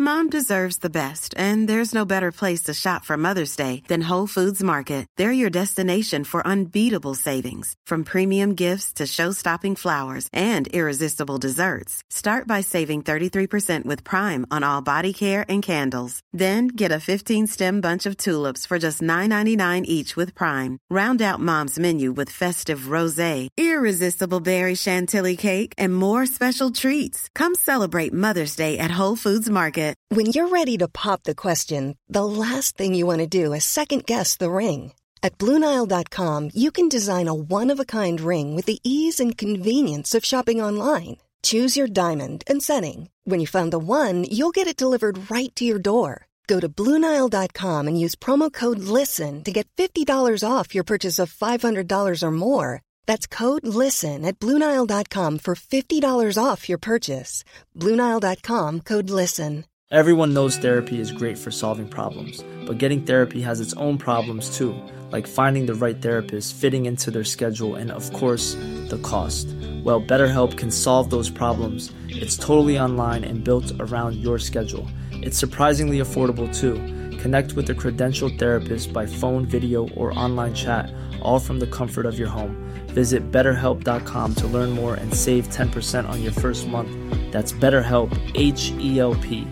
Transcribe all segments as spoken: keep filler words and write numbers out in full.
Mom deserves the best, and there's no better place to shop for Mother's Day than Whole Foods Market. They're your destination for unbeatable savings, from premium gifts to show-stopping flowers and irresistible desserts. Start by saving thirty-three percent with Prime on all body care and candles. Then get a fifteen-stem bunch of tulips for just nine ninety-nine each with Prime. Round out Mom's menu with festive rosé, irresistible berry chantilly cake, and more special treats. Come celebrate Mother's Day at Whole Foods Market. When you're ready to pop the question, the last thing you want to do is second-guess the ring. At Blue Nile dot com, you can design a one-of-a-kind ring with the ease and convenience of shopping online. Choose your diamond and setting. When you find the one, you'll get it delivered right to your door. Go to Blue Nile dot com and use promo code LISTEN to get fifty dollars off your purchase of five hundred dollars or more. That's code LISTEN at Blue Nile dot com for fifty dollars off your purchase. Blue Nile dot com, code LISTEN. Everyone knows therapy is great for solving problems, but getting therapy has its own problems too, like finding the right therapist, fitting into their schedule, and of course, the cost. Well, BetterHelp can solve those problems. It's totally online and built around your schedule. It's surprisingly affordable too. Connect with a credentialed therapist by phone, video, or online chat, all from the comfort of your home. Visit better help dot com to learn more and save ten percent on your first month. That's BetterHelp, H E L P.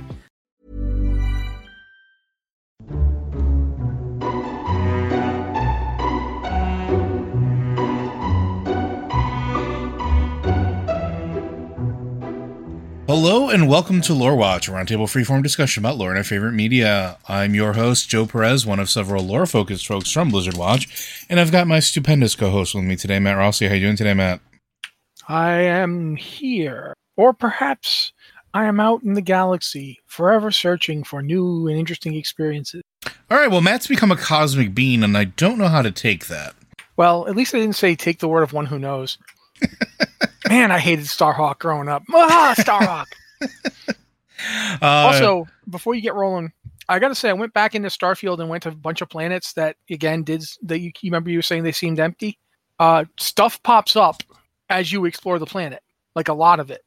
Hello and welcome to Lore Watch, a roundtable freeform discussion about lore and our favorite media. I'm your host, Joe Perez, one of several lore-focused folks from Blizzard Watch, and I've got my stupendous co-host with me today, Matt Rossi. How you doing today, Matt? I am here, or perhaps I am out in the galaxy, forever searching for new and interesting experiences. All right, well, Matt's become a cosmic being, and I don't know how to take that. Well, at least I didn't say take the word of one who knows. Man, I hated Starhawk growing up. Ah, Starhawk! uh, also, before you get rolling, I got to say, I went back into Starfield and went to a bunch of planets that, again, did that. You, you remember you were saying they seemed empty? Uh, stuff pops up as you explore the planet, like a lot of it.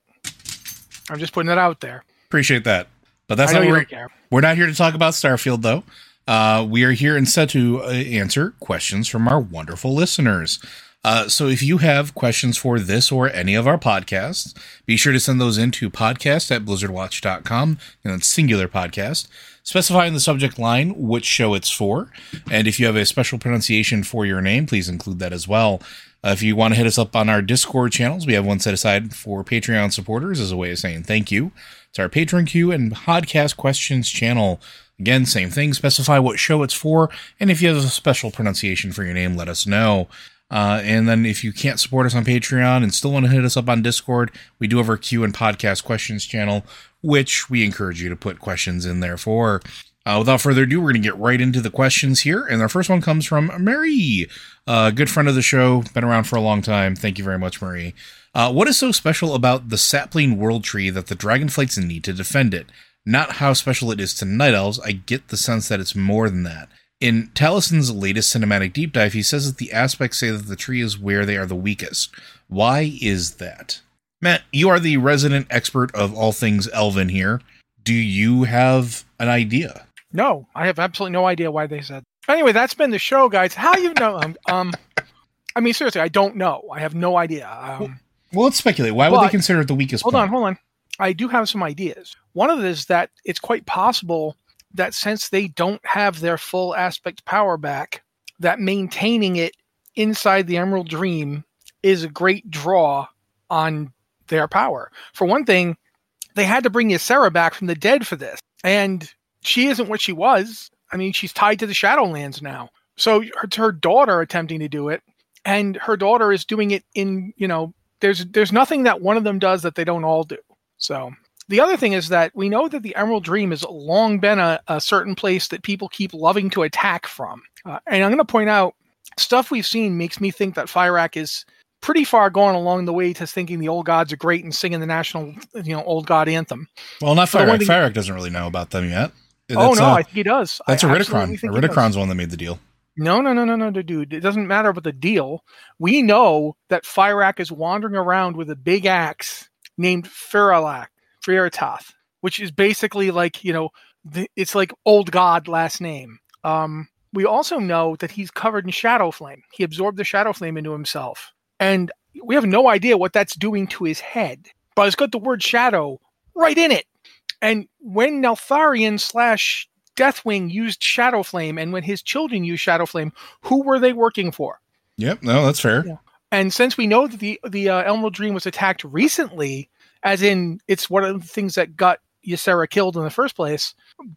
I'm just putting it out there. Appreciate that. But that's not what we're, we're not here to talk about Starfield, though. Uh, we are here instead to uh, answer questions from our wonderful listeners. Uh, so if you have questions for this or any of our podcasts, be sure to send those in to podcast at blizzard watch dot com, and that's singular podcast. Specify in the subject line which show it's for, and if you have a special pronunciation for your name, please include that as well. Uh, if you want to hit us up on our Discord channels, we have one set aside for Patreon supporters as a way of saying thank you. It's our Patron Queue and Podcast Questions channel. Again, same thing, specify what show it's for, and if you have a special pronunciation for your name, let us know. Uh, and then if you can't support us on Patreon and still want to hit us up on Discord, we do have our Q and Podcast Questions channel, which we encourage you to put questions in there for. Uh, without further ado, we're going to get right into the questions here. And our first one comes from Marie, a good friend of the show, been around for a long time. Thank you very much, Marie. Uh, what is so special about the sapling world tree that the dragonflights need to defend it? Not how special it is to night elves. I get the sense that it's more than that. In Talison's latest cinematic deep dive, he says that the aspects say that the tree is where they are the weakest. Why is that? Matt, you are the resident expert of all things elven here. Do you have an idea? No, I have absolutely no idea why they said. Anyway, that's been the show, guys. How you know? Um, um I mean, seriously, I don't know. I have no idea. Um, well, well, let's speculate. Why would but, they consider it the weakest hold point? on, hold on. I do have some ideas. One of it is that it's quite possible that since they don't have their full aspect power back, that maintaining it inside the Emerald Dream is a great draw on their power. For one thing, they had to bring Ysera back from the dead for this, and she isn't what she was. I mean, she's tied to the Shadowlands now. So her, her daughter attempting to do it, and her daughter is doing it in, you know, there's there's nothing that one of them does that they don't all do. So the other thing is that we know that the Emerald Dream has long been a, a certain place that people keep loving to attack from. Uh, and I'm going to point out, stuff we've seen makes me think that Fyrakk is pretty far gone along the way to thinking the old gods are great and singing the national, you know, old god anthem. Well, not Fyrakk. Thing- Fyrakk doesn't really know about them yet. That's oh, no, a, I think he does. That's I a Ridicron. Ridicron's the one that made the deal. No, no, no, no, no, dude. It doesn't matter about the deal. We know that Fyrakk is wandering around with a big axe named Firalak. Firatath. which is basically like, you know, the, it's like old god last name. Um, we also know that he's covered in shadow flame. He absorbed the shadow flame into himself. And we have no idea what that's doing to his head. But it's got the word shadow right in it. And when Neltharion slash Deathwing used shadow flame, and when his children used shadow flame, who were they working for? Yep, no, that's fair. Yeah. And since we know that the the uh, Emerald Dream was attacked recently, as in it's one of the things that got Ysera killed in the first place,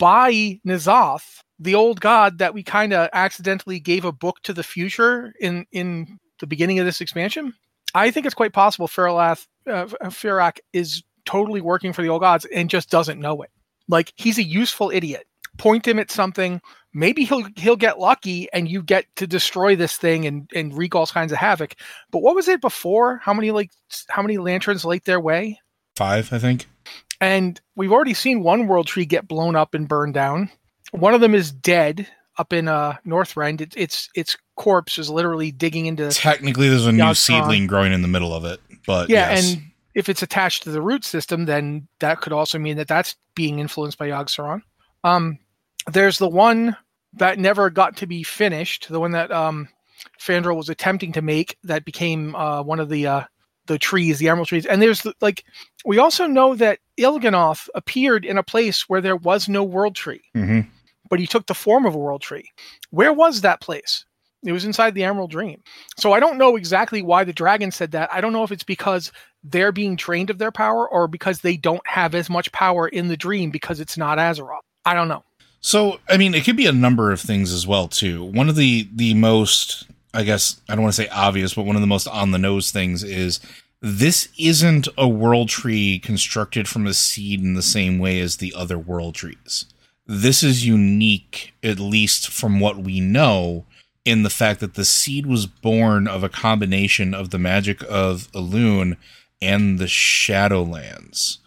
by N'Zoth, the old god that we kind of accidentally gave a book to the future in, in the beginning of this expansion, I think it's quite possible Feralath, uh, Ferak is totally working for the old gods and just doesn't know it. Like, he's a useful idiot. Point him at something. Maybe he'll he'll get lucky and you get to destroy this thing and, and wreak all kinds of havoc. But what was it before? How many like how many lanterns light their way? Five, I think. And we've already seen one world tree get blown up and burned down. One of them is dead up in uh, Northrend. It, its its corpse is literally digging into. Technically, there's a new seedling growing in the middle of it, but yeah, yes. And if it's attached to the root system, then that could also mean that that's being influenced by Yogg-Saron. Um, there's the one that never got to be finished, the one that um, Fandral was attempting to make that became uh, one of the uh, the trees, the emerald trees. And there's the, like, we also know that Il'gynoth appeared in a place where there was no world tree, mm-hmm. but he took the form of a world tree. Where was that place? It was inside the Emerald Dream. So I don't know exactly why the dragon said that. I don't know if it's because they're being drained of their power or because they don't have as much power in the dream because it's not Azeroth. I don't know. So, I mean, it could be a number of things as well, too. One of the, the most, I guess, I don't want to say obvious, but one of the most on-the-nose things is this isn't a world tree constructed from a seed in the same way as the other world trees. This is unique, at least from what we know, in the fact that the seed was born of a combination of the magic of Elune and the Shadowlands.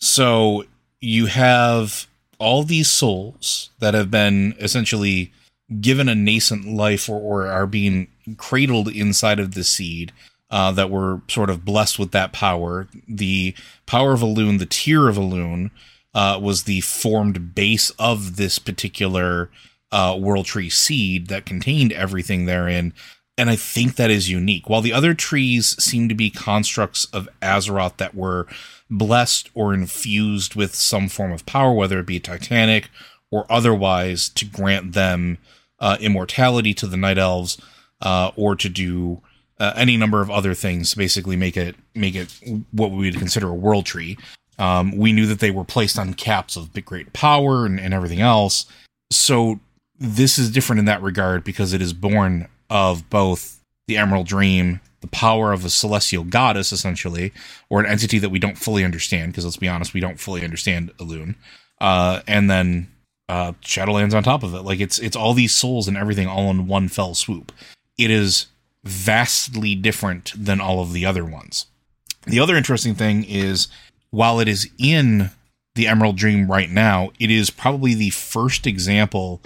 So you have all these souls that have been essentially given a nascent life or, or are being cradled inside of the seed uh, that were sort of blessed with that power. The power of Elune, the tear of Elune, uh, was the formed base of this particular uh, world tree seed that contained everything therein. And I think that is unique. While the other trees seem to be constructs of Azeroth that were blessed or infused with some form of power, whether it be Titanic or otherwise, to grant them uh, immortality to the Night Elves, uh, or to do uh, any number of other things, basically make it make it what we would consider a world tree. Um, we knew that they were placed on caps of big great power and, and everything else. So this is different in that regard because it is born of both the Emerald Dream, the power of a celestial goddess, essentially, or an entity that we don't fully understand, because let's be honest, we don't fully understand Elune, uh, and then uh, Shadowlands on top of it. Like, it's it's all these souls and everything all in one fell swoop. It is vastly different than all of the other ones. The other interesting thing is, while it is in the Emerald Dream right now, it is probably the first example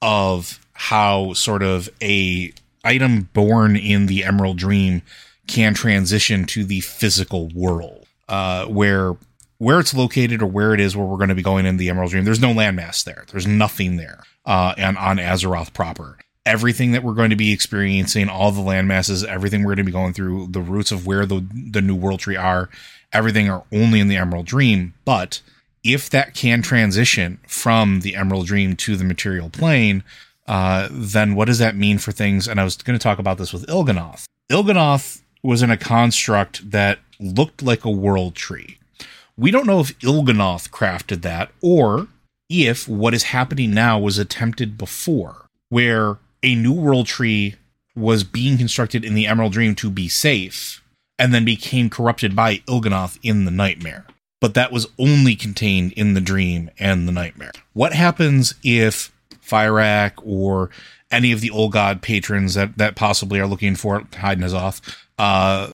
of how sort of a item born in the Emerald Dream can transition to the physical world, uh, where where it's located or where it is where we're going to be going in the Emerald Dream. There's no landmass there. There's nothing there, uh, and on Azeroth proper. Everything that we're going to be experiencing, all the landmasses, everything we're going to be going through, the roots of where the the new world tree are, everything are only in the Emerald Dream. But if that can transition from the Emerald Dream to the material plane, Uh, then what does that mean for things? And I was going to talk about this with Il'gynoth. Il'gynoth was in a construct that looked like a world tree. We don't know if Il'gynoth crafted that or if what is happening now was attempted before, where a new world tree was being constructed in the Emerald Dream to be safe and then became corrupted by Il'gynoth in the Nightmare. But that was only contained in the Dream and the Nightmare. What happens if Fyrakk or any of the old god patrons that, that possibly are looking for Hyde N'Zoth, uh,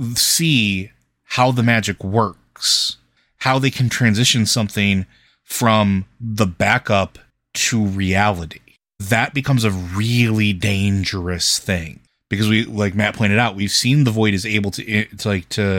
see how the magic works, how they can transition something from the backup to reality? That becomes a really dangerous thing because we, like Matt pointed out, we've seen the Void is able to, to like to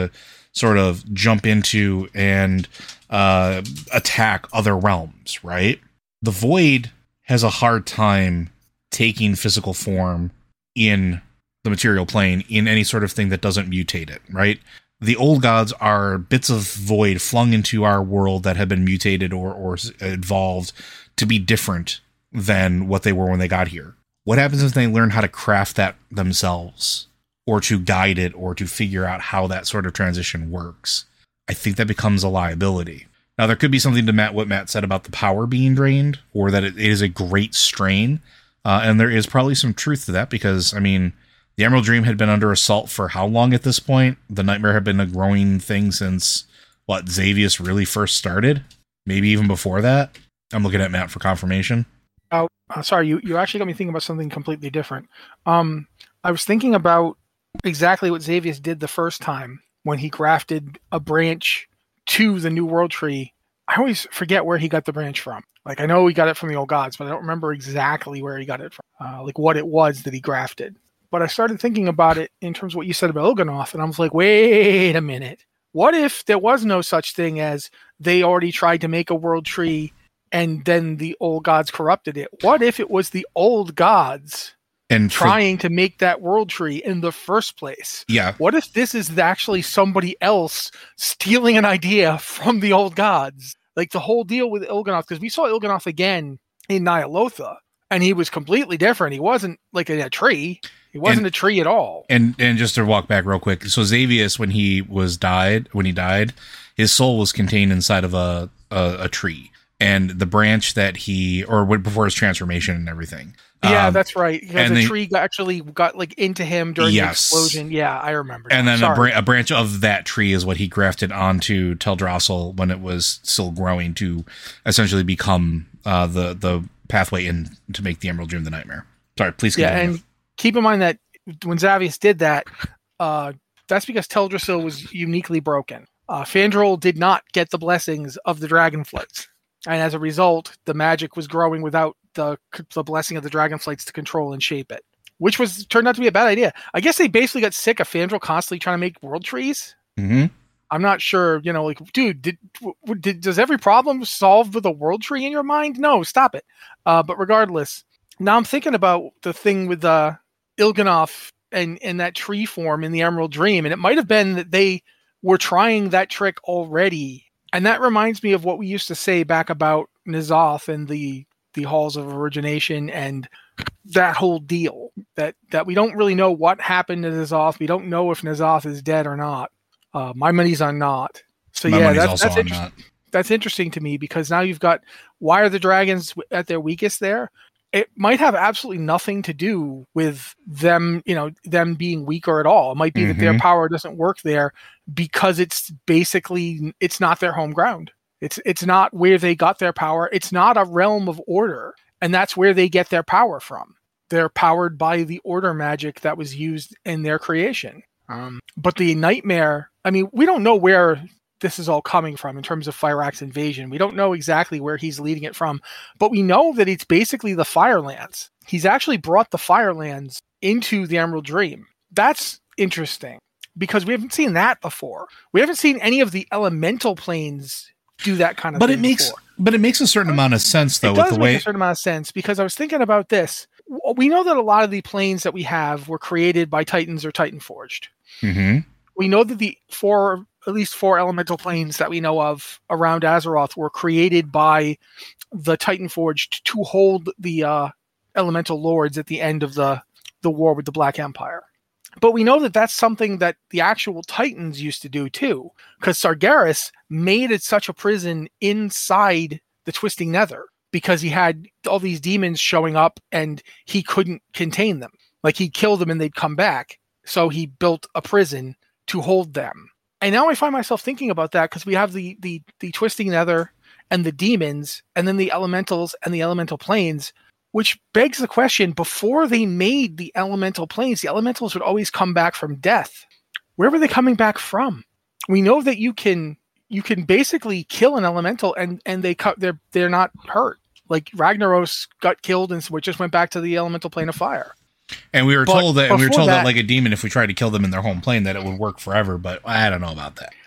sort of jump into and uh, attack other realms, right? The Void has a hard time taking physical form in the material plane in any sort of thing that doesn't mutate it, right? The old gods are bits of void flung into our world that have been mutated or, or evolved to be different than what they were when they got here. What happens if they learn how to craft that themselves, or to guide it, or to figure out how that sort of transition works? I think that becomes a liability. Now, there could be something to Matt, what Matt said about the power being drained, or that it is a great strain. Uh, and there is probably some truth to that, because, I mean, the Emerald Dream had been under assault for how long at this point? The Nightmare had been a growing thing since, what, Xavius really first started? Maybe even before that? I'm looking at Matt for confirmation. Oh, uh, sorry, you, you actually got me thinking about something completely different. Um, I was thinking about exactly what Xavius did the first time when he grafted a branch to the New World Tree. I always forget where he got the branch from. Like, I know he got it from the old gods, but I don't remember exactly where he got it from, uh, like what it was that he grafted. But I started thinking about it in terms of what you said about Il'gynoth, and I was like, wait a minute. What if there was no such thing as they already tried to make a world tree and then the old gods corrupted it? What if it was the old gods and for, trying to make that world tree in the first place? Yeah. What if this is actually somebody else stealing an idea from the old gods? Like the whole deal with Il'gynoth, because we saw Il'gynoth again in Ny'alotha, and he was completely different. He wasn't like in a tree. He wasn't and, a tree at all. And and just to walk back real quick, so Xavius, when he was died, when he died, his soul was contained inside of a a, a tree, and the branch that he, or before his transformation and everything. Yeah, um, that's right. Because the they, tree got, actually got like into him during yes. the explosion. Yeah, I remember. And now. then a, bra- a branch of that tree is what he grafted onto Teldrassil when it was still growing to essentially become uh, the the pathway in to make the Emerald Dream the Nightmare. Sorry, please continue. Yeah, and keep in mind that when Xavius did that, uh, that's because Teldrassil was uniquely broken. Uh, Fandral did not get the blessings of the Dragonflights. And as a result, the magic was growing without the the blessing of the Dragonflights to control and shape it, which was turned out to be a bad idea. I guess they basically got sick of Fandral constantly trying to make world trees. Mm-hmm. I'm not sure, you know, like, dude, did, did does every problem solved with a world tree in your mind? No, stop it. Uh, but regardless, now I'm thinking about the thing with uh, Il'gynoth and, and that tree form in the Emerald Dream, and it might have been that they were trying that trick already. And that reminds me of what we used to say back about N'Zoth and the the halls of origination and that whole deal. That that we don't really know what happened to N'Zoth. We don't know if N'Zoth is dead or not. Uh, my money's on not. So my yeah, that's that's that's, inter- that's interesting to me, because now you've got, why are the dragons at their weakest there? It might have absolutely nothing to do with them, you know, them being weaker at all. It might be mm-hmm. that their power doesn't work there because it's basically, it's not their home ground. It's it's not where they got their power. It's not a realm of order, and that's where they get their power from. They're powered by the order magic that was used in their creation. Um, but the nightmare, I mean, we don't know where this is all coming from in terms of Fyrax's invasion. We don't know exactly where he's leading it from, but we know that it's basically the Firelands. He's actually brought the Firelands into the Emerald Dream. That's interesting, because we haven't seen that before. We haven't seen any of the elemental planes do that kind of but thing it makes before. But it makes a certain amount of sense, though. It does with the make way a certain amount of sense, because I was thinking about this. We know that a lot of the planes that we have were created by Titans or Titan forged. Mm-hmm. We know that the four, at least four elemental planes that we know of around Azeroth were created by the Titan forged to hold the uh, elemental lords at the end of the the war with the Black Empire. But we know that that's something that the actual Titans used to do too, because Sargeras made it such a prison inside the Twisting Nether because he had all these demons showing up and he couldn't contain them. Like, he'd kill them and they'd come back. So he built a prison to hold them. And now I find myself thinking about that, because we have the, the, the Twisting Nether and the demons, and then the elementals and the elemental planes, which begs the question, before they made the elemental planes, the elementals would always come back from death. Where were they coming back from? We know that you can you can basically kill an elemental and, and they cut they're they're not hurt. Like Ragnaros got killed and so it just went back to the elemental plane of fire. And we were but told that and we were told that, that, like a demon, if we tried to kill them in their home plane, that it would work forever, but I don't know about that.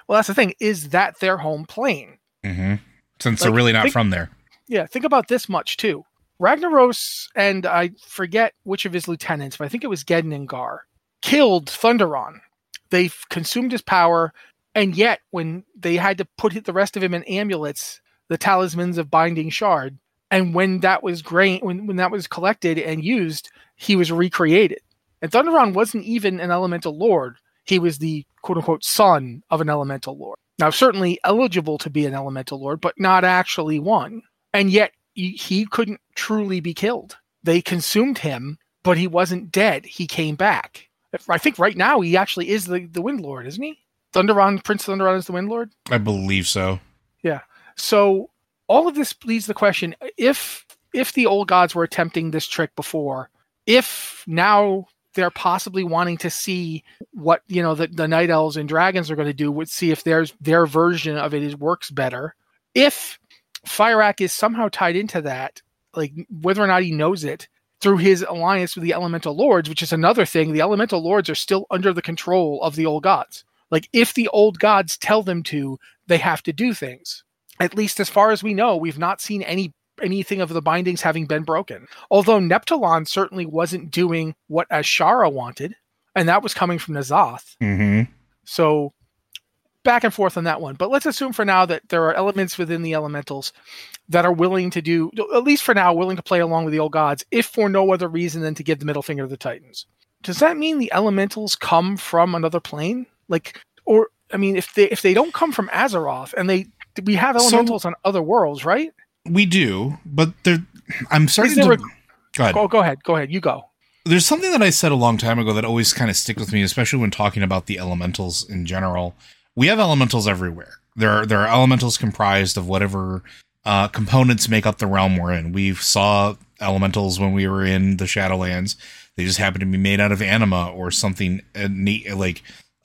Well, that's the thing. Is that their home plane? Mm-hmm. Since Like, they're really not think- from there. Yeah, think about this much too. Ragnaros, and I forget which of his lieutenants, but I think it was Gedningar, killed Thunderon. They consumed his power, and yet when they had to put the rest of him in amulets, the talismans of Binding Shard, and when that was gra- when, when that was collected and used, he was recreated. And Thunderon wasn't even an elemental lord. He was the quote-unquote son of an elemental lord. Now, certainly eligible to be an elemental lord, but not actually one. And yet, he, he couldn't truly be killed. They consumed him, but he wasn't dead. He came back. I think right now he actually is the, the Wind Lord, isn't he? Thunderon, Prince Thunderon is the Wind Lord? I believe so. Yeah. So all of this leads the question, if if the old gods were attempting this trick before, if now they're possibly wanting to see what, you know, the, the night elves and dragons are going to do, would see if there's their version of it is works better. If Fyrakk is somehow tied into that, like whether or not he knows it, through his alliance with the elemental lords, which is another thing, the elemental lords are still under the control of the old gods. Like if the old gods tell them to, they have to do things. At least as far as we know, we've not seen any anything of the bindings having been broken. Although Neptulon certainly wasn't doing what Ashara wanted, and that was coming from N'Zoth. Mm-hmm. So back and forth on that one. But let's assume for now that there are elements within the elementals that are willing to do, at least for now, willing to play along with the old gods, if for no other reason than to give the middle finger to the Titans. Does that mean the elementals come from another plane? Like, or, I mean, if they if they don't come from Azeroth, and they, we have elementals so, on other worlds, right? We do, but there, I'm starting to... A, go ahead. Go, go ahead. Go ahead. You go. There's something that I said a long time ago that always kind of sticks with me, especially when talking about the elementals in general. We have elementals everywhere. There are, there are elementals comprised of whatever uh, components make up the realm we're in. We saw elementals when we were in the Shadowlands. They just happen to be made out of anima or something uh, na- like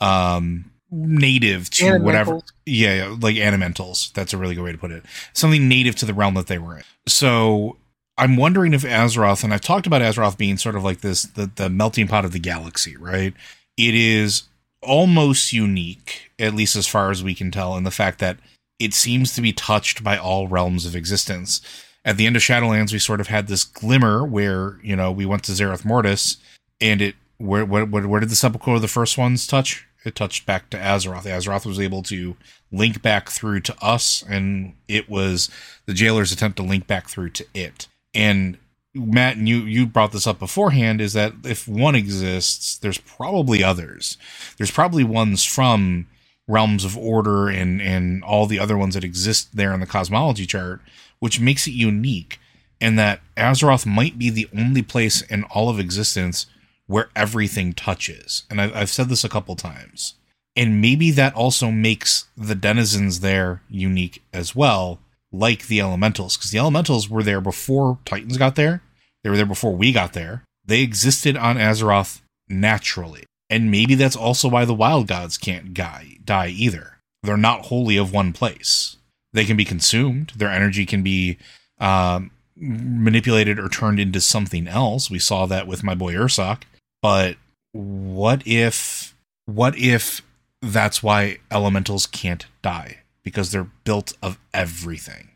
um, native to whatever. Yeah, yeah, like animentals. That's a really good way to put it. Something native to the realm that they were in. So I'm wondering if Azeroth, and I've talked about Azeroth being sort of like this, the, the melting pot of the galaxy, right? It is almost unique, at least as far as we can tell, in the fact that it seems to be touched by all realms of existence. At the end of Shadowlands, we sort of had this glimmer where, you know, we went to Zereth Mortis, and it, where, where, where did the sepulchre of the first ones touch? It touched back to Azeroth. Azeroth was able to link back through to us, and it was the Jailer's attempt to link back through to it. And Matt, and you, you brought this up beforehand, is that if one exists, there's probably others. There's probably ones from Realms of Order and, and all the other ones that exist there in the cosmology chart, which makes it unique, and that Azeroth might be the only place in all of existence where everything touches. And I've, I've said this a couple times. And maybe that also makes the denizens there unique as well, like the elementals, because the elementals were there before Titans got there. They were there before we got there. They existed on Azeroth naturally. And maybe that's also why the wild gods can't die, die either. They're not wholly of one place. They can be consumed. Their energy can be um, manipulated or turned into something else. We saw that with my boy Ursoc. But what if, what if that's why elementals can't die? Because they're built of everything.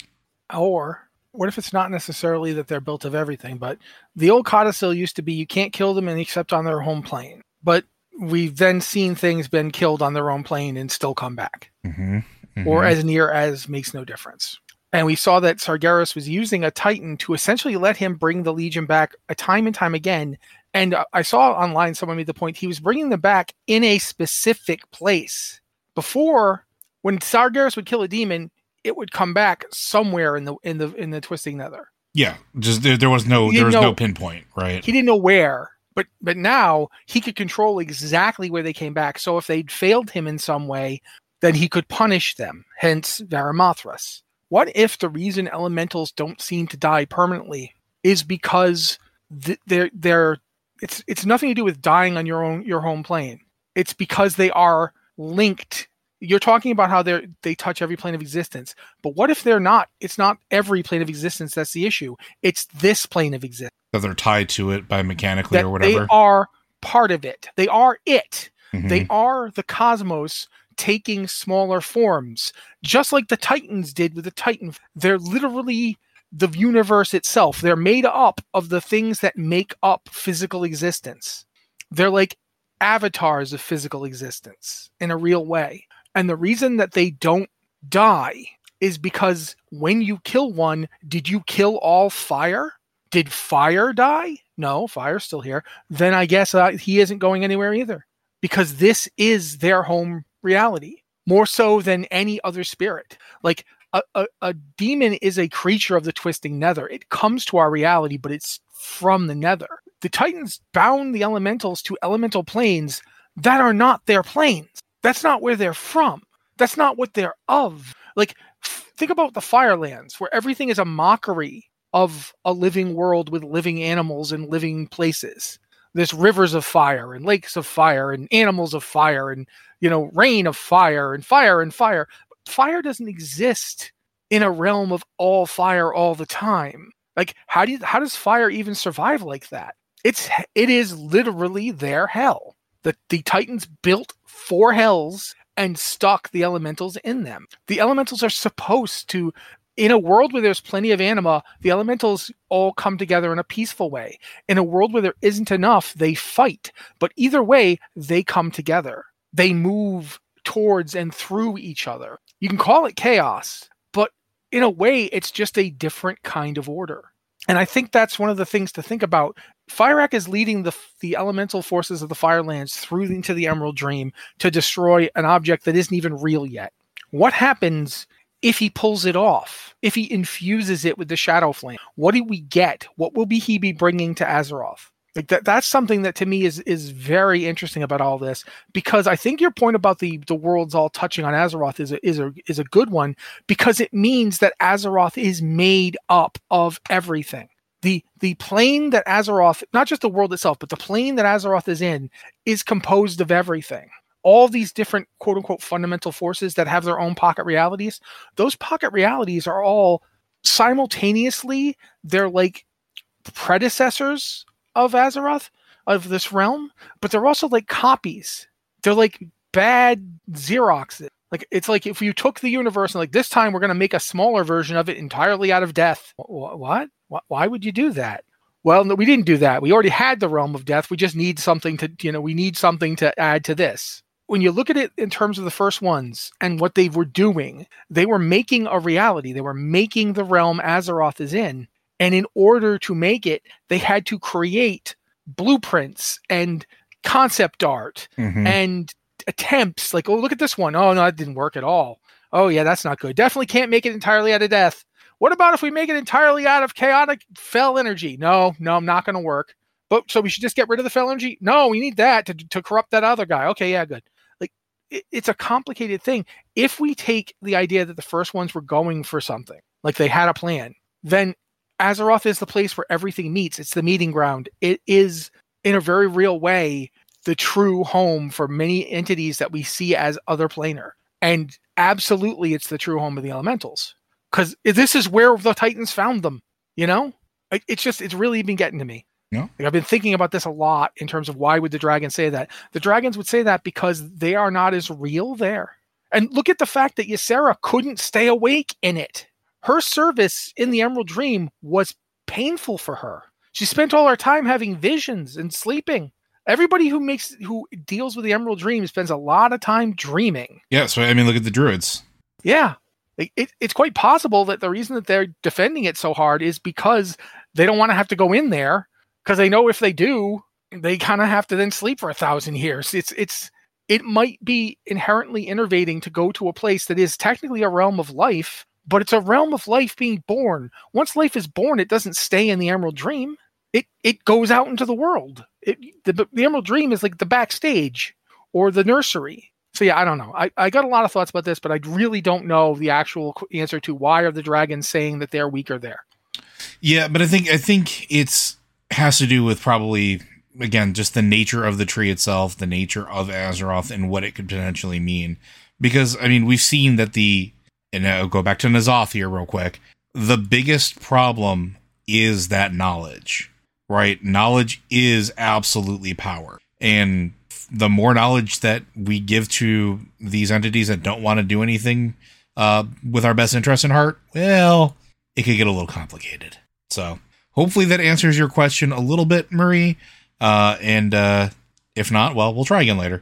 Or what if it's not necessarily that they're built of everything, but the old codicil used to be you can't kill them except on their home plane. But we've then seen things been killed on their own plane and still come back. Mm-hmm. Mm-hmm. Or as near as makes no difference. And we saw that Sargeras was using a Titan to essentially let him bring the Legion back a time and time again. And uh, I saw online someone made the point he was bringing them back in a specific place. Before, when Sargeras would kill a demon, it would come back somewhere in the in the in the Twisting Nether. Yeah, just there, there was no there was know, no pinpoint, right? He didn't know where, but but now he could control exactly where they came back. So if they'd failed him in some way, then he could punish them. Hence Varamothras. What if the reason elementals don't seem to die permanently is because th- they're they're it's it's nothing to do with dying on your own your home plane. It's because they are linked. You're talking about how they they touch every plane of existence. But what if they're not? It's not every plane of existence that's the issue. It's this plane of existence. That they're tied to it by mechanically that or whatever. They are part of it. They are it. Mm-hmm. They are the cosmos taking smaller forms, just like the Titans did with the Titan. They're literally the universe itself. They're made up of the things that make up physical existence. They're like avatars of physical existence in a real way. And the reason that they don't die is because when you kill one, did you kill all fire? Did fire die? No, fire's still here. Then I guess uh, he isn't going anywhere either, because this is their home reality, more so than any other spirit. Like a, a, a demon is a creature of the twisting nether. It comes to our reality, but it's from the nether. The Titans bound the elementals to elemental planes that are not their planes. That's not where they're from. That's not what they're of. Like, f- think about the Firelands, where everything is a mockery of a living world with living animals and living places. There's rivers of fire and lakes of fire and animals of fire and, you know, rain of fire and fire and fire. But fire doesn't exist in a realm of all fire all the time. Like, how do you, how does fire even survive like that? It's it is literally their hell. The the Titans built four hells and stuck the elementals in them. The elementals are supposed to, in a world where there's plenty of anima, the elementals all come together in a peaceful way. In a world where there isn't enough, they fight. But either way, they come together. They move towards and through each other. You can call it chaos, but in a way, it's just a different kind of order. And I think that's one of the things to think about. Fyrakk is leading the the elemental forces of the Firelands through into the Emerald Dream to destroy an object that isn't even real yet. What happens if he pulls it off? If he infuses it with the Shadow Flame? What do we get? What will be he be bringing to Azeroth? Like that, that's something that to me is is very interesting about all this, because I think your point about the, the worlds all touching on Azeroth is a, is a is a good one, because it means that Azeroth is made up of everything. The the plane that Azeroth, not just the world itself, but the plane that Azeroth is in, is composed of everything. All these different quote unquote fundamental forces that have their own pocket realities, those pocket realities are all simultaneously, they're like predecessors of Azeroth, of this realm, but they're also like copies. They're like bad Xeroxes. Like, it's like if you took the universe and like, this time we're going to make a smaller version of it entirely out of death. What? Why would you do that? Well, no, we didn't do that. We already had the realm of death. We just need something to, you know, we need something to add to this. When you look at it in terms of the first ones and what they were doing, they were making a reality. They were making the realm Azeroth is in. And in order to make it, they had to create blueprints and concept art mm-hmm. and attempts. Like, oh, look at this one. Oh, no, that didn't work at all. Oh, yeah, that's not good. Definitely can't make it entirely out of death. What about if we make it entirely out of chaotic fell energy? No, no, I'm not going to work. But so we should just get rid of the fell energy? No, we need that to, to corrupt that other guy. Okay, yeah, good. Like, it, it's a complicated thing. If we take the idea that the first ones were going for something, like they had a plan, then Azeroth is the place where everything meets. It's the meeting ground. It is, in a very real way, the true home for many entities that we see as other planar. And absolutely, it's the true home of the elementals. Because this is where the Titans found them, you know? It's just, it's really been getting to me. Yeah. Like, I've been thinking about this a lot in terms of why would the dragons say that? The dragons would say that because they are not as real there. And look at the fact that Ysera couldn't stay awake in it. Her service in the Emerald Dream was painful for her. She spent all her time having visions and sleeping. Everybody who makes who deals with the Emerald Dream spends a lot of time dreaming. Yeah, so I mean, look at the druids. Yeah. It, it, it's quite possible that the reason that they're defending it so hard is because they don't want to have to go in there, because they know if they do, they kind of have to then sleep for a thousand years. It's it's it might be inherently innovating to go to a place that is technically a realm of life, but it's a realm of life being born. Once life is born, it doesn't stay in the Emerald Dream. It it goes out into the world. It, the, the Emerald Dream is like the backstage or the nursery. So yeah, I don't know. I, I got a lot of thoughts about this, but I really don't know the actual answer to why are the dragons saying that they're weaker there. Yeah, but I think I think it's has to do with probably, again, just the nature of the tree itself, the nature of Azeroth, and what it could potentially mean. Because, I mean, we've seen that the, and I'll go back to N'Zoth here real quick, the biggest problem is that knowledge, right? Knowledge is absolutely power. And the more knowledge that we give to these entities that don't want to do anything uh, with our best interest in heart, well, it could get a little complicated. So hopefully that answers your question a little bit, Marie. Uh, and uh, if not, well, we'll try again later.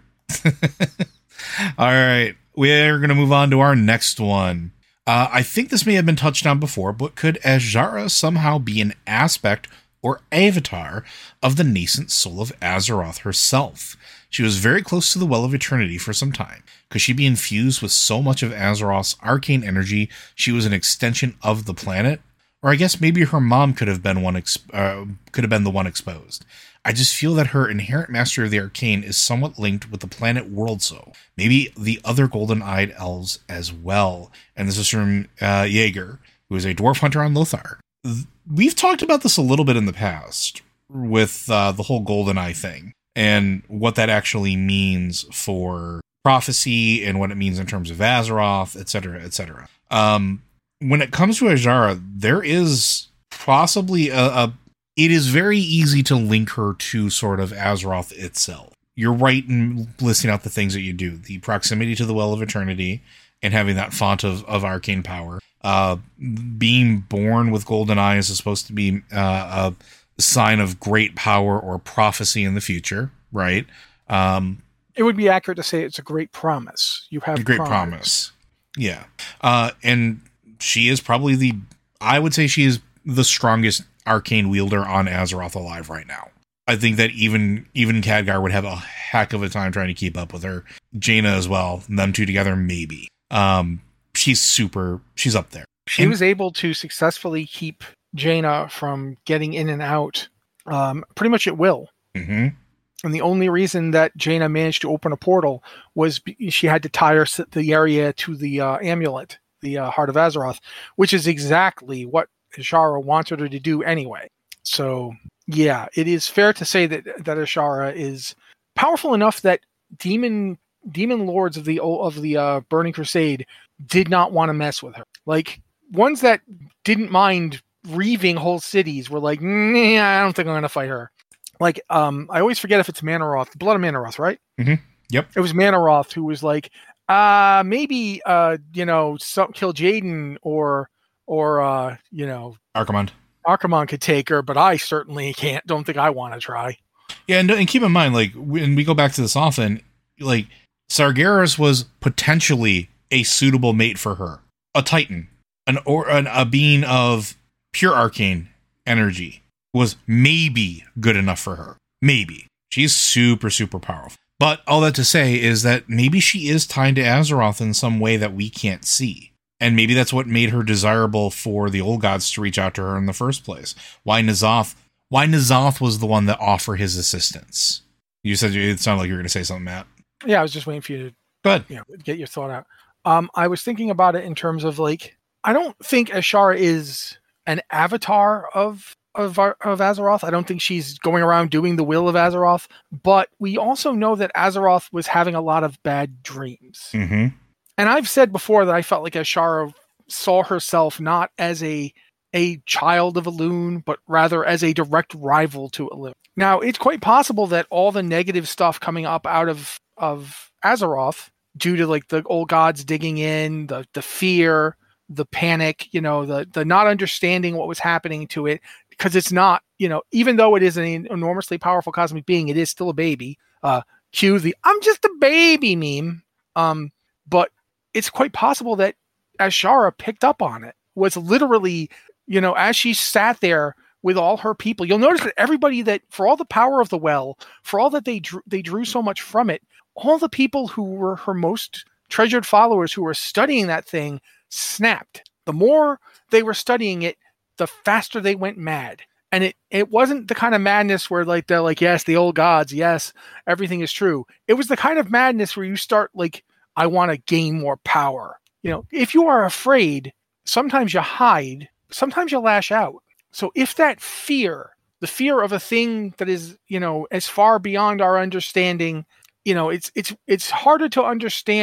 All right. We're going to move on to our next one. Uh, I think this may have been touched on before, but could Azshara somehow be an aspect or avatar of the nascent soul of Azeroth herself? She was very close to the Well of Eternity for some time. Could she be infused with so much of Azeroth's arcane energy she was an extension of the planet? Or I guess maybe her mom could have been one exp- uh, could have been the one exposed. I just feel that her inherent mastery of the arcane is somewhat linked with the planet Worldsoul. Maybe the other golden-eyed elves as well. And this is from uh, Jaeger, who is a dwarf hunter on Lothar. We've talked about this a little bit in the past with uh, the whole golden eye thing and what that actually means for prophecy and what it means in terms of Azeroth, et cetera, et cetera. Um, when it comes to Azshara, there is possibly a, a it is very easy to link her to sort of Azeroth itself. You're right in listing out the things that you do. The proximity to the Well of Eternity and having that font of, of arcane power. Uh, being born with golden eyes is supposed to be uh, a sign of great power or prophecy in the future, right? Um, it would be accurate to say it's a great promise. You have a great promise. promise. Yeah. Uh, and she is probably the, I would say she is the strongest arcane wielder on Azeroth alive right now. I think that even even Khadgar would have a heck of a time trying to keep up with her. Jaina as well. Them two together, maybe. Um, she's super, she's up there. She and, was able to successfully keep Jaina from getting in and out um, pretty much at will. Mm-hmm. And the only reason that Jaina managed to open a portal was she had to tie her the area to the uh, amulet, the uh, Heart of Azeroth, which is exactly what Azshara wanted her to do anyway. So, yeah, it is fair to say that that Azshara is powerful enough that demon demon lords of the of the uh, Burning Crusade did not want to mess with her. Like, ones that didn't mind reaving whole cities were like, nah, I don't think I'm going to fight her. Like, um, I always forget if it's Manaroth, Blood of Manaroth, right? Mm-hmm. Yep. It was Manaroth who was like, uh, maybe, uh, you know, some, kill Jaden or, or, uh, you know, Archimonde. Archimonde could take her, but I certainly can't. Don't think I want to try. Yeah. And, and keep in mind, like, when we go back to this often, like, Sargeras was potentially a suitable mate for her. A Titan, an or an, a being of pure arcane energy was maybe good enough for her. Maybe. She's super, super powerful. But all that to say is that maybe she is tied to Azeroth in some way that we can't see. And maybe that's what made her desirable for the old gods to reach out to her in the first place. Why N'Zoth, why N'Zoth was the one that offered his assistance. You said it sounded like you were going to say something, Matt. Yeah, I was just waiting for you to Go ahead. You know, get your thought out. Um, I was thinking about it in terms of, like, I don't think Azshara is an avatar of of of Azeroth. I don't think she's going around doing the will of Azeroth. But we also know that Azeroth was having a lot of bad dreams. Mm-hmm. And I've said before that I felt like Azshara saw herself not as a a child of Elune, but rather as a direct rival to Elune. Now, it's quite possible that all the negative stuff coming up out of of Azeroth, due to like the old gods digging in, the the fear, the panic, you know, the the not understanding what was happening to it, because it's not, you know, even though it is an enormously powerful cosmic being, it is still a baby. Uh, cue the "I'm just a baby" meme. Um, but it's quite possible that Azshara picked up on it. Was literally, you know, as she sat there with all her people, you'll notice that everybody that, for all the power of the well, for all that they drew, they drew so much from it, all the people who were her most treasured followers who were studying that thing snapped. The more they were studying it, the faster they went mad. And it, it wasn't the kind of madness where like they're like, yes, the old gods, yes, everything is true. It was the kind of madness where you start like, I want to gain more power. You know, if you are afraid, sometimes you hide, sometimes you lash out. So if that fear, the fear of a thing that is, you know, as far beyond our understanding, you know, it's it's it's harder to understand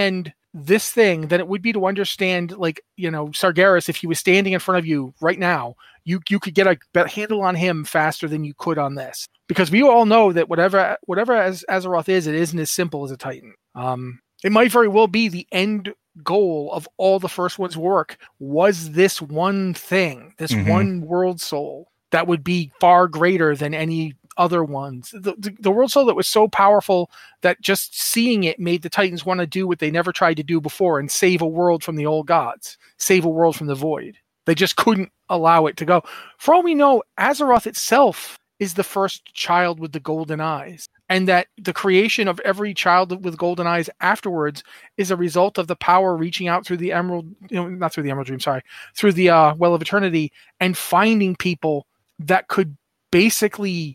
this thing than it would be to understand, like, you know, Sargeras, if he was standing in front of you right now, you you could get a better handle on him faster than you could on this. Because we all know that whatever whatever Az- Azeroth is, it isn't as simple as a Titan. Um, it might very well be the end goal of all the First One's work was this one thing, this mm-hmm. one world soul that would be far greater than any other ones. The, the, the world soul that was so powerful that just seeing it made the Titans want to do what they never tried to do before and save a world from the old gods, save a world from the void. They just couldn't allow it to go. For all we know, Azeroth itself is the first child with the golden eyes, and that the creation of every child with golden eyes afterwards is a result of the power reaching out through the Emerald, you know, not through the Emerald Dream, sorry, through the uh, Well of Eternity, and finding people that could basically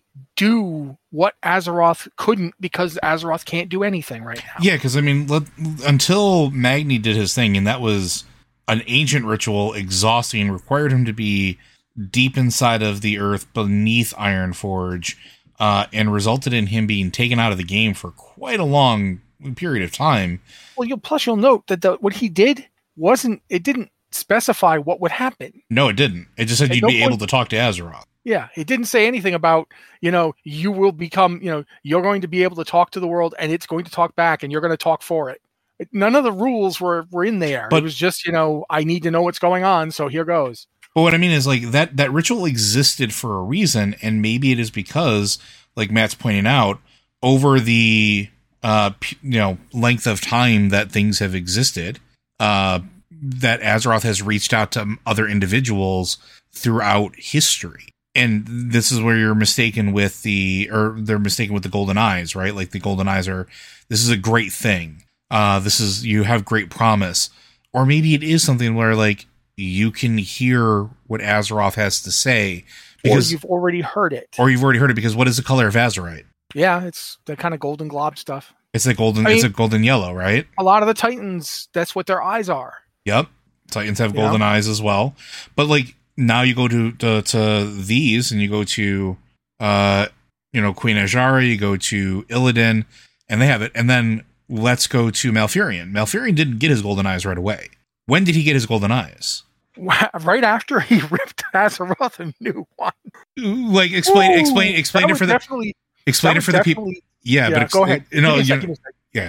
do what Azeroth couldn't, because Azeroth can't do anything right now. Yeah, because I mean, let, until Magni did his thing, and that was an ancient ritual, exhausting, required him to be deep inside of the earth beneath Ironforge, uh, and resulted in him being taken out of the game for quite a long period of time. Well, you'll, plus you'll note that the, what he did wasn't, it didn't specify what would happen. No, it didn't. It just said At you'd no be point, able to talk to Azeroth. Yeah, it didn't say anything about, you know, you will become, you know, you're going to be able to talk to the world and it's going to talk back and you're going to talk for it. it none of the rules were, were in there. But, it was just, you know, I need to know what's going on, so here goes. But what I mean is, like, that, that ritual existed for a reason, and maybe it is because, like Matt's pointing out, over the, uh, you know, length of time that things have existed, uh, that Azeroth has reached out to other individuals throughout history. And this is where you're mistaken with the, or they're mistaken with the golden eyes, right? Like the golden eyes are, this is a great thing. Uh, this is, you have great promise. Or maybe it is something where, like, you can hear what Azeroth has to say. Because, or you've already heard it. Or you've already heard it, because what is the color of Azerite? Yeah, it's the kind of golden glob stuff. It's a golden, I mean, it's a golden yellow, right? A lot of the Titans, that's what their eyes are. Yep. Titans have golden yeah. eyes as well. But, like, now you go to, to to these, and you go to, uh, you know, Queen Azshara, you go to Illidan, and they have it. And then let's go to Malfurion. Malfurion didn't get his golden eyes right away. When did he get his golden eyes? Right after he ripped Azeroth a new one. Like, explain, Ooh, explain, explain it for the, explain it for the people. Yeah, yeah, but go ahead. You know, you, yeah.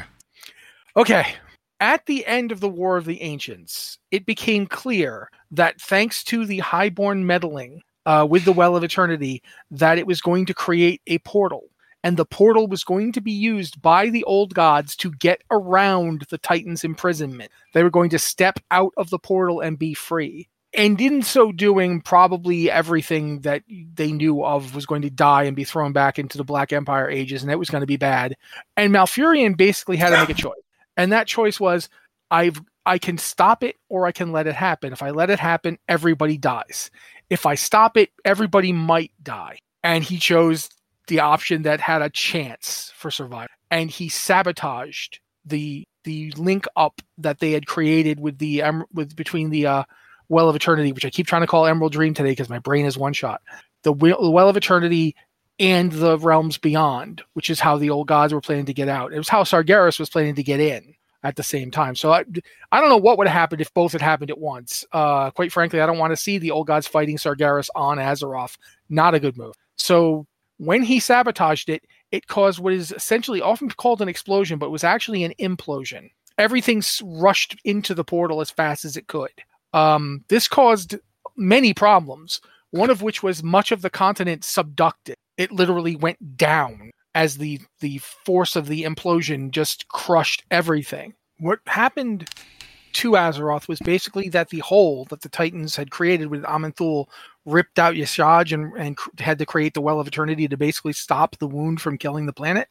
Okay. At the end of the War of the Ancients, it became clear that thanks to the Highborn meddling uh, with the Well of Eternity, that it was going to create a portal. And the portal was going to be used by the old gods to get around the Titans' imprisonment. They were going to step out of the portal and be free. And in so doing, probably everything that they knew of was going to die and be thrown back into the Black Empire ages, and it was going to be bad. And Malfurion basically had to make a choice. And that choice was, I've I can stop it or I can let it happen. If I let it happen, everybody dies. If I stop it, everybody might die. And he chose the option that had a chance for survival. And he sabotaged the the link up that they had created with the um, with between the uh, Well of Eternity, which I keep trying to call Emerald Dream today because my brain is one shot. The, the Well of Eternity and the Realms Beyond, which is how the old gods were planning to get out. It was how Sargeras was planning to get in at the same time. So I, I don't know what would have happened if both had happened at once. Uh, quite frankly, I don't want to see the old gods fighting Sargeras on Azeroth. Not a good move. So when he sabotaged it, it caused what is essentially often called an explosion, but was actually an implosion. Everything rushed into the portal as fast as it could. Um, this caused many problems, one of which was much of the continent subducted. It literally went down as the the force of the implosion just crushed everything. What happened to Azeroth was basically that the hole that the Titans had created with Aman'Thul ripped out Y'Shaaj and, and had to create the Well of Eternity to basically stop the wound from killing the planet.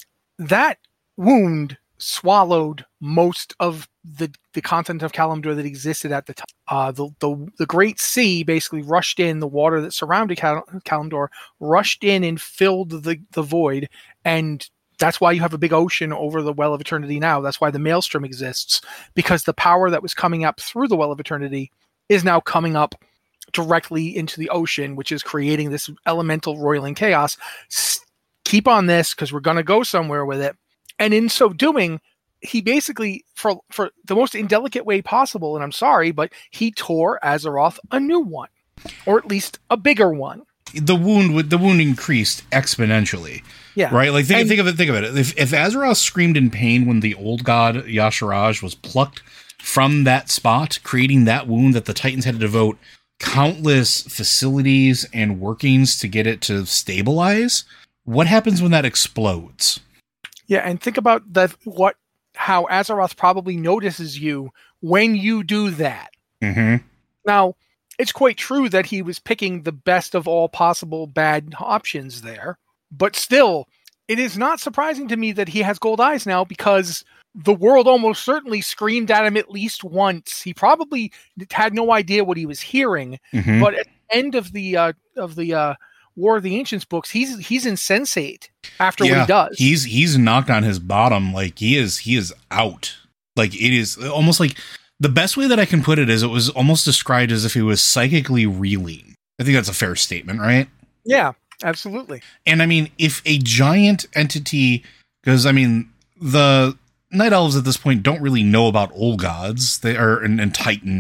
That wound swallowed most of the, the continent of Kalimdor that existed at the time. Uh, the, the the Great Sea basically rushed in, the water that surrounded Kal- Kalimdor rushed in and filled the, the void, and that's why you have a big ocean over the Well of Eternity now. That's why the Maelstrom exists, because the power that was coming up through the Well of Eternity is now coming up directly into the ocean, which is creating this elemental roiling chaos. S- keep on this, because we're going to go somewhere with it. And in so doing, he basically, for for the most indelicate way possible, and I'm sorry, but he tore Azeroth a new one, or at least a bigger one. The wound, the wound increased exponentially. Yeah, right. Like think, and, think of it. Think of it. If if Azeroth screamed in pain when the old god Y'Shaarj was plucked from that spot, creating that wound that the Titans had to devote countless facilities and workings to get it to stabilize, what happens when that explodes? Yeah, and think about that. What how Azeroth probably notices you when you do that. Mm-hmm. Now, it's quite true that he was picking the best of all possible bad options there, but still, it is not surprising to me that he has gold eyes now, because the world almost certainly screamed at him at least once. He probably had no idea what he was hearing, mm-hmm. but at the end of the uh, of the uh, War of the Ancients books, he's he's insensate after yeah, what he does. He's he's knocked on his bottom. Like he is he is out. Like it is almost like, the best way that I can put it is it was almost described as if he was psychically reeling. I think that's a fair statement, right? Yeah, absolutely. And I mean, if a giant entity, because I mean the Night Elves at this point don't really know about old gods. They are and, and Titan.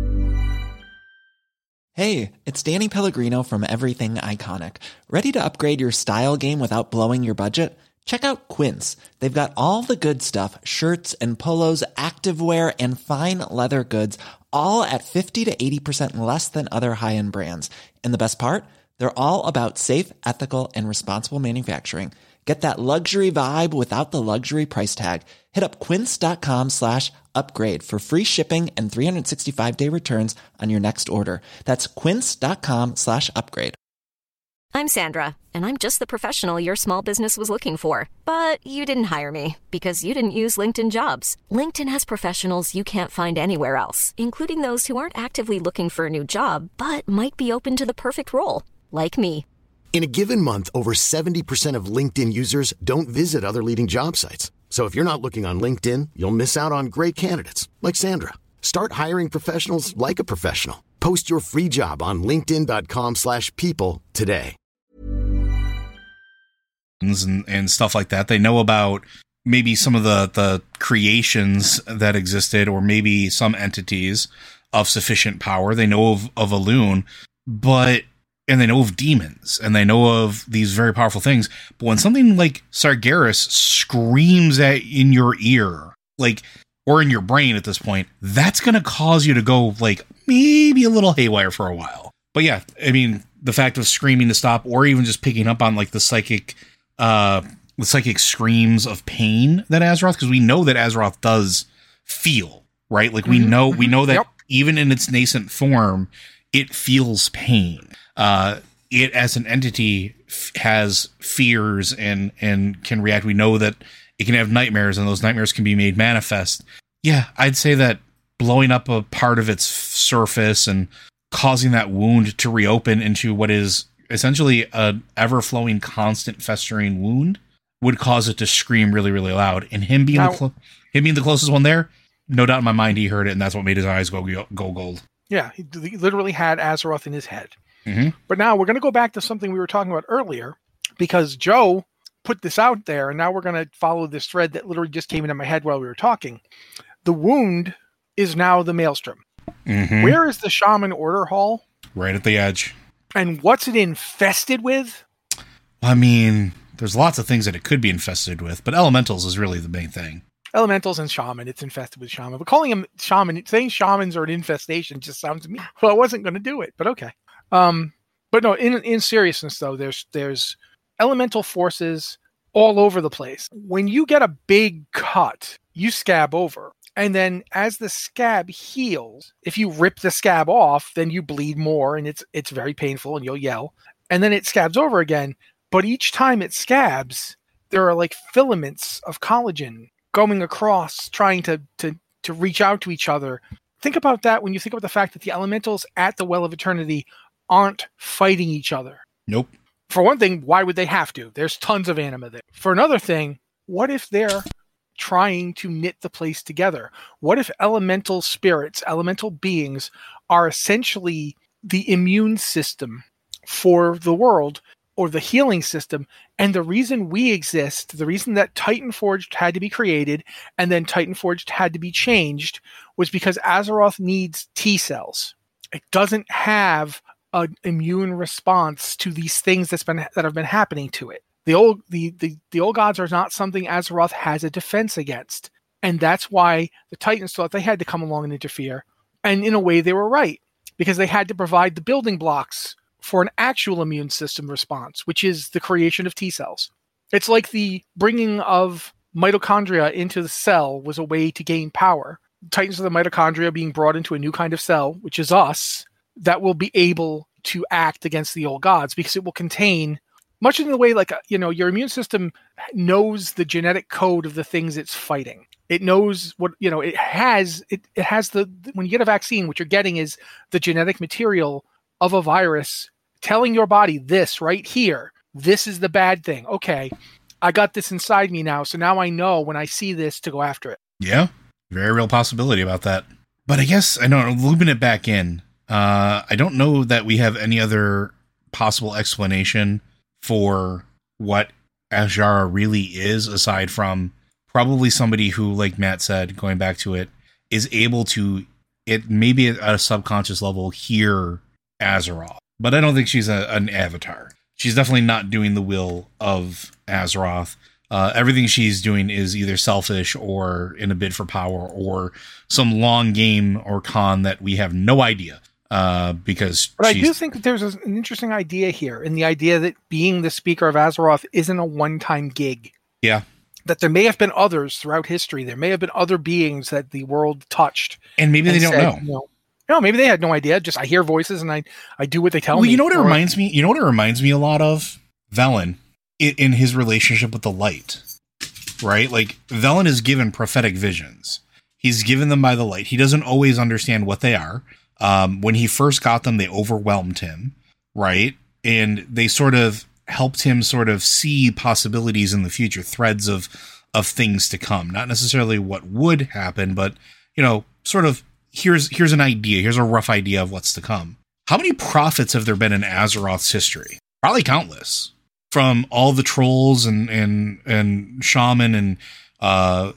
Hey, it's Danny Pellegrino from Everything Iconic. Ready to upgrade your style game without blowing your budget? Check out Quince. They've got all the good stuff, shirts and polos, activewear, and fine leather goods, all at fifty to eighty percent less than other high-end brands. And the best part? They're all about safe, ethical, and responsible manufacturing. Get that luxury vibe without the luxury price tag. Hit up quince.com slash upgrade for free shipping and three sixty-five day returns on your next order. That's quince.com slash upgrade. I'm Sandra, and I'm just the professional your small business was looking for. But you didn't hire me because you didn't use LinkedIn Jobs. LinkedIn has professionals you can't find anywhere else, including those who aren't actively looking for a new job, but might be open to the perfect role, like me. In a given month, over seventy percent of LinkedIn users don't visit other leading job sites. So if you're not looking on LinkedIn, you'll miss out on great candidates like Sandra. Start hiring professionals like a professional. Post your free job on linkedin.com slash people today. And, and stuff like that. They know about maybe some of the, the creations that existed, or maybe some entities of sufficient power. They know of, of Elune, but and they know of demons, and they know of these very powerful things. But when something like Sargeras screams at in your ear, like, or in your brain at this point, that's going to cause you to go like maybe a little haywire for a while. But yeah, I mean, the fact of screaming to stop, or even just picking up on like the psychic, uh, the psychic screams of pain that Azeroth, because we know that Azeroth does feel, right? Like we mm-hmm. know, we know that yep. even in its nascent form, it feels pain. Uh, it as an entity f- has fears and, and can react. We know that it can have nightmares, and those nightmares can be made manifest. Yeah, I'd say that blowing up a part of its surface and causing that wound to reopen into what is essentially an ever-flowing, constant, festering wound would cause it to scream really, really loud. And him being now, the clo- him being the closest one there, no doubt in my mind he heard it, and that's what made his eyes go go gold. Yeah, he literally had Azeroth in his head. Mm-hmm. But now we're going to go back to something we were talking about earlier, because Joe put this out there, and now we're going to follow this thread that literally just came into my head while we were talking. The wound is now the Maelstrom. Mm-hmm. Where is the Shaman Order Hall? Right at the edge. And what's it infested with? I mean, there's lots of things that it could be infested with, but elementals is really the main thing. Elementals and shaman. It's infested with shaman. But calling them shaman, saying shamans are an infestation just sounds to me. Well, I wasn't going to do it, but okay. Um, but no, in in seriousness though, there's there's elemental forces all over the place. When you get a big cut, you scab over. And then as the scab heals, if you rip the scab off, then you bleed more, and it's it's very painful, and you'll yell. And then it scabs over again. But each time it scabs, there are like filaments of collagen going across, trying to to to reach out to each other. Think about that when you think about the fact that the elementals at the Well of Eternity aren't fighting each other. Nope. For one thing, why would they have to? There's tons of anima there. For another thing, what if they're trying to knit the place together? What if elemental spirits, elemental beings, are essentially the immune system for the world, or the healing system. And the reason we exist, the reason that Titan Forged had to be created and then Titan Forged had to be changed was because Azeroth needs T cells. It doesn't have an immune response to these things that's been that have been happening to it. The old the, the, the old gods are not something Azeroth has a defense against. And that's why the Titans thought they had to come along and interfere. And in a way, they were right, because they had to provide the building blocks for an actual immune system response, which is the creation of T cells. It's like the bringing of mitochondria into the cell was a way to gain power. Titans of the mitochondria being brought into a new kind of cell, which is us, that will be able to act against the old gods, because it will contain, much in the way like, you know, your immune system knows the genetic code of the things it's fighting. It knows what, you know, it has, it, it has the, when you get a vaccine, what you're getting is the genetic material of a virus telling your body this right here, this is the bad thing. Okay, I got this inside me now, so now I know when I see this to go after it. Yeah, very real possibility about that. But I guess, I know, looping it back in, uh, I don't know that we have any other possible explanation for what Azshara really is, aside from probably somebody who, like Matt said, going back to it, is able to, it maybe at a subconscious level, hear Azeroth. But I don't think she's a, an avatar. She's definitely not doing the will of Azeroth. Uh, everything she's doing is either selfish or in a bid for power or some long game or con that we have no idea. Uh, because but I do think that there's an interesting idea here, in the idea that being the speaker of Azeroth isn't a one-time gig. Yeah. That there may have been others throughout history. There may have been other beings that the world touched. And maybe and they don't said, know. You know. No, maybe they had no idea. Just I hear voices and I, I do what they tell well, me. You know what it or, reminds me? You know what it reminds me a lot of? Velen in, in his relationship with the light, right? Like Velen is given prophetic visions. He's given them by the light. He doesn't always understand what they are. Um, when he first got them, they overwhelmed him, right? And they sort of helped him sort of see possibilities in the future, threads of, of things to come. Not necessarily what would happen, but, you know, sort of here's, here's an idea. Here's a rough idea of what's to come. How many prophets have there been in Azeroth's history? Probably countless. From all the trolls and, and, and shaman and, uh,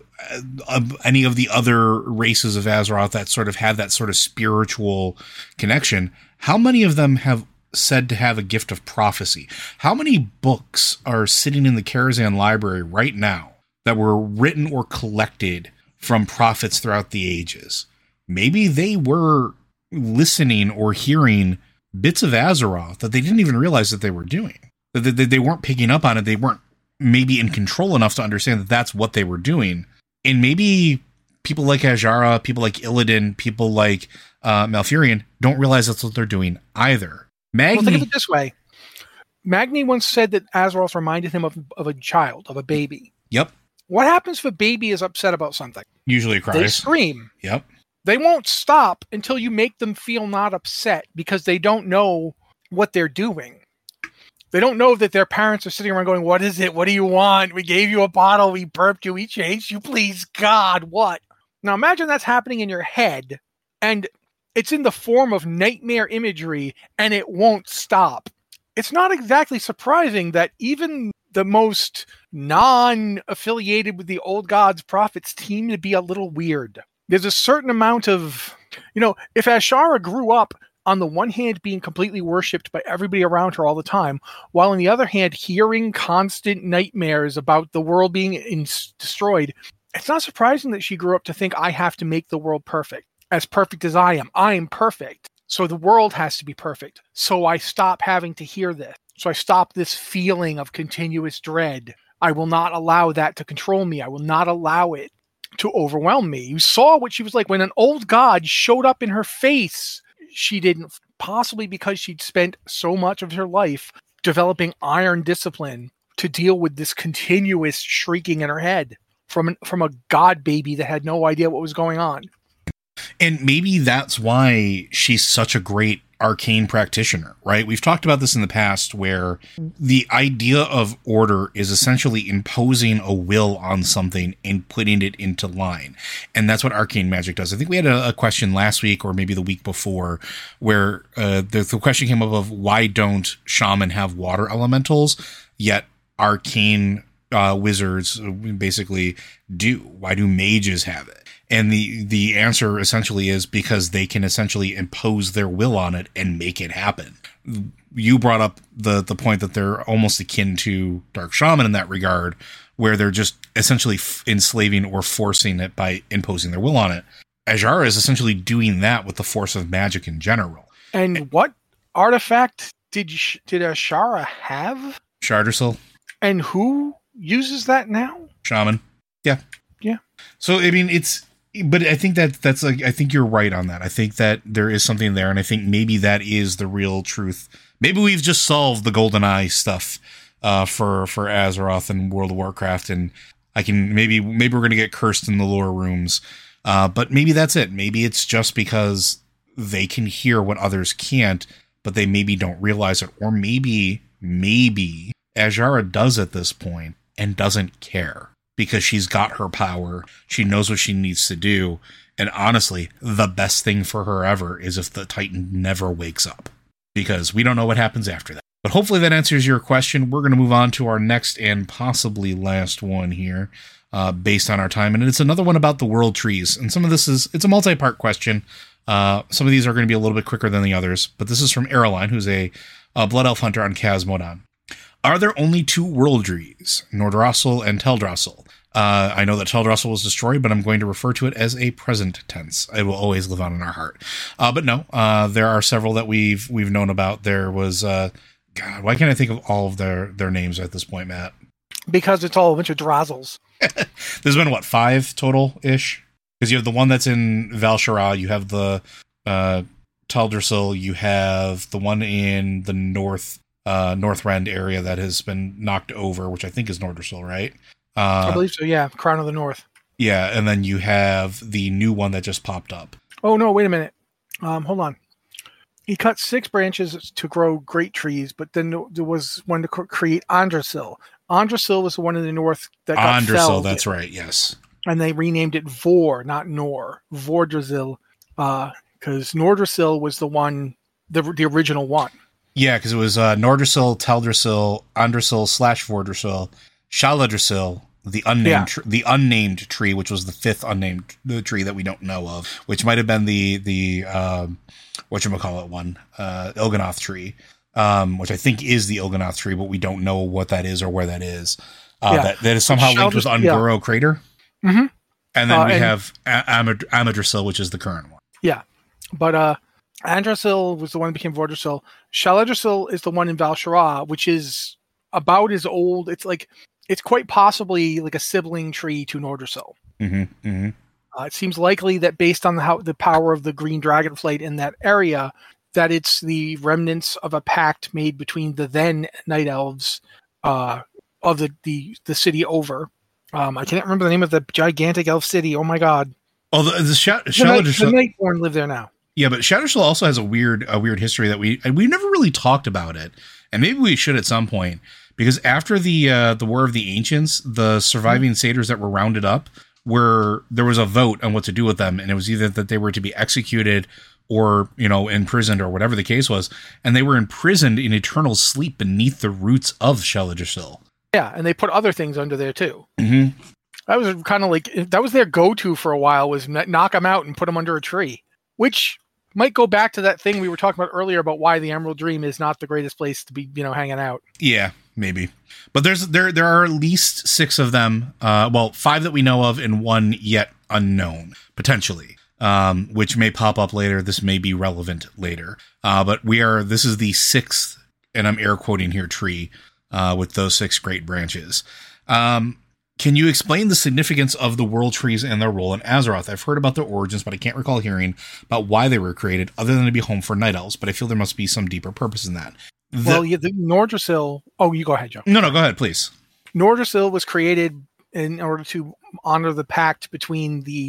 any of the other races of Azeroth that sort of have that sort of spiritual connection. How many of them have said to have a gift of prophecy? How many books are sitting in the Karazhan library right now that were written or collected from prophets throughout the ages? Maybe they were listening or hearing bits of Azeroth that they didn't even realize that they were doing. That they, they weren't picking up on it. They weren't maybe in control enough to understand that that's what they were doing. And maybe people like Azshara, people like Illidan, people like uh, Malfurion don't realize that's what they're doing either. Magni, well, think of it this way. Magni once said that Azeroth reminded him of, of a child, of a baby. Yep. What happens if a baby is upset about something? Usually cries. They scream. Yep. They won't stop until you make them feel not upset, because they don't know what they're doing. They don't know that their parents are sitting around going, what is it? What do you want? We gave you a bottle. We burped you. We changed you. Please, God, what? Now imagine that's happening in your head, and it's in the form of nightmare imagery, and it won't stop. It's not exactly surprising that even the most non-affiliated with the old gods prophets seem to be a little weird. There's a certain amount of, you know, if Azshara grew up on the one hand being completely worshipped by everybody around her all the time, while on the other hand hearing constant nightmares about the world being in- destroyed, it's not surprising that she grew up to think, I have to make the world perfect. As perfect as I am. I am perfect. So the world has to be perfect. So I stop having to hear this. So I stop this feeling of continuous dread. I will not allow that to control me. I will not allow it to overwhelm me. You saw what she was like when an old god showed up in her face. She didn't, possibly because she'd spent so much of her life developing iron discipline to deal with this continuous shrieking in her head from, from a god baby that had no idea what was going on. And maybe that's why she's such a great arcane practitioner, right? We've talked about this in the past where the idea of order is essentially imposing a will on something and putting it into line. And that's what arcane magic does. I think we had a, a question last week or maybe the week before where uh, the, the question came up of why don't shaman have water elementals, yet arcane uh, wizards basically do? Why do mages have it? And the, the answer essentially is because they can essentially impose their will on it and make it happen. You brought up the, the point that they're almost akin to Dark Shaman in that regard, where they're just essentially f- enslaving or forcing it by imposing their will on it. Azshara is essentially doing that with the force of magic in general. And, and what artifact did you, did Azshara have? Shardrasil. And who uses that now? Shaman. Yeah. Yeah. So, I mean, it's... But I think that that's like, I think you're right on that. I think that there is something there, and I think maybe that is the real truth. Maybe we've just solved the GoldenEye stuff uh, for for Azeroth and World of Warcraft, and I can maybe maybe we're gonna get cursed in the lore rooms. Uh, but maybe that's it. Maybe it's just because they can hear what others can't, but they maybe don't realize it, or maybe maybe Azshara does at this point and doesn't care. Because she's got her power, she knows what she needs to do, and honestly, the best thing for her ever is if the Titan never wakes up. Because we don't know what happens after that. But hopefully that answers your question. We're going to move on to our next and possibly last one here, uh, based on our time. And it's another one about the world trees. And some of this is, it's a multi-part question. Uh, some of these are going to be a little bit quicker than the others. But this is from Aeroline, who's a, a Blood Elf hunter on Khazmodan. Are there only two world trees, Nordrassil and Teldrassil? Uh, I know that Teldrassil was destroyed, but I'm going to refer to it as a present tense. It will always live on in our heart. Uh, but no, uh, there are several that we've we've known about. There was, uh, God, why can't I think of all of their, their names at this point, Matt? Because it's all a bunch of Drazzles. There's been, what, five total-ish? Because you have the one that's in Val'sharah, you have the uh, Teldrassil, you have the one in the north uh, Northrend area that has been knocked over, which I think is Nordrassil, right? Uh, I believe so, yeah. Crown of the North. Yeah, and then you have the new one that just popped up. Oh, no, wait a minute. Um, hold on. He cut six branches to grow great trees, but then there was one to create Andrasil. Andrasil was the one in the north that got Andrasil, felled. That's right, yes. And they renamed it Vor, not Nor. Vordrasil, because uh, Nordrasil was the one, the, the original one. Yeah, because it was uh, Nordrasil, Teldrassil, Andrasil slash Vordrasil, Shaladrasil, the unnamed yeah. tr- the unnamed tree, which was the fifth unnamed tree that we don't know of, which might have been the the um, whatchamacallit one, uh, Il'gynoth tree, um, which I think is the Il'gynoth tree, but we don't know what that is or where that is. Uh, yeah. that, that is somehow Shaldras- linked with Ungoro yeah. Crater. Mm-hmm. And then uh, we and- have Amad- Amadrasil, which is the current one. Yeah, but uh, Andrasil was the one that became Vordrasil. Shaladrasil is the one in Val'sharah, which is about as old. It's like it's quite possibly like a sibling tree to Nordrasil. Mm-hmm, mm-hmm. Uh, it seems likely that based on the, how, the power of the green dragonflight in that area, that it's the remnants of a pact made between the then night elves uh, of the, the, the city over. Um, I can't remember the name of the gigantic elf city. Oh my god! Oh, the, the, Sh- the, night, the Nightborn live there now. Yeah, but Shadowsoul also has a weird, a weird history that we we never really talked about it, and maybe we should at some point. Because after the uh, the War of the Ancients, the surviving mm-hmm. satyrs that were rounded up were there was a vote on what to do with them, and it was either that they were to be executed or, you know, imprisoned or whatever the case was, and they were imprisoned in eternal sleep beneath the roots of Shaladrasil. Yeah, and they put other things under there too. Mm-hmm. That was kind of like that was their go-to for a while, was knock them out and put them under a tree, which might go back to that thing we were talking about earlier about why the Emerald Dream is not the greatest place to be, you know, hanging out. Yeah, maybe. But there's there there are at least six of them. Uh, well, five that we know of and one yet unknown, potentially, um, which may pop up later. This may be relevant later. Uh, but we are, this is the sixth, and I'm air quoting here, tree uh, with those six great branches. Um, Can you explain the significance of the world trees and their role in Azeroth? I've heard about their origins, but I can't recall hearing about why they were created, other than to be home for night elves. But I feel there must be some deeper purpose in that. The, well, yeah, the Nordrasil. Oh, you go ahead, Joe. No, no, go ahead, please. Nordrasil was created in order to honor the pact between the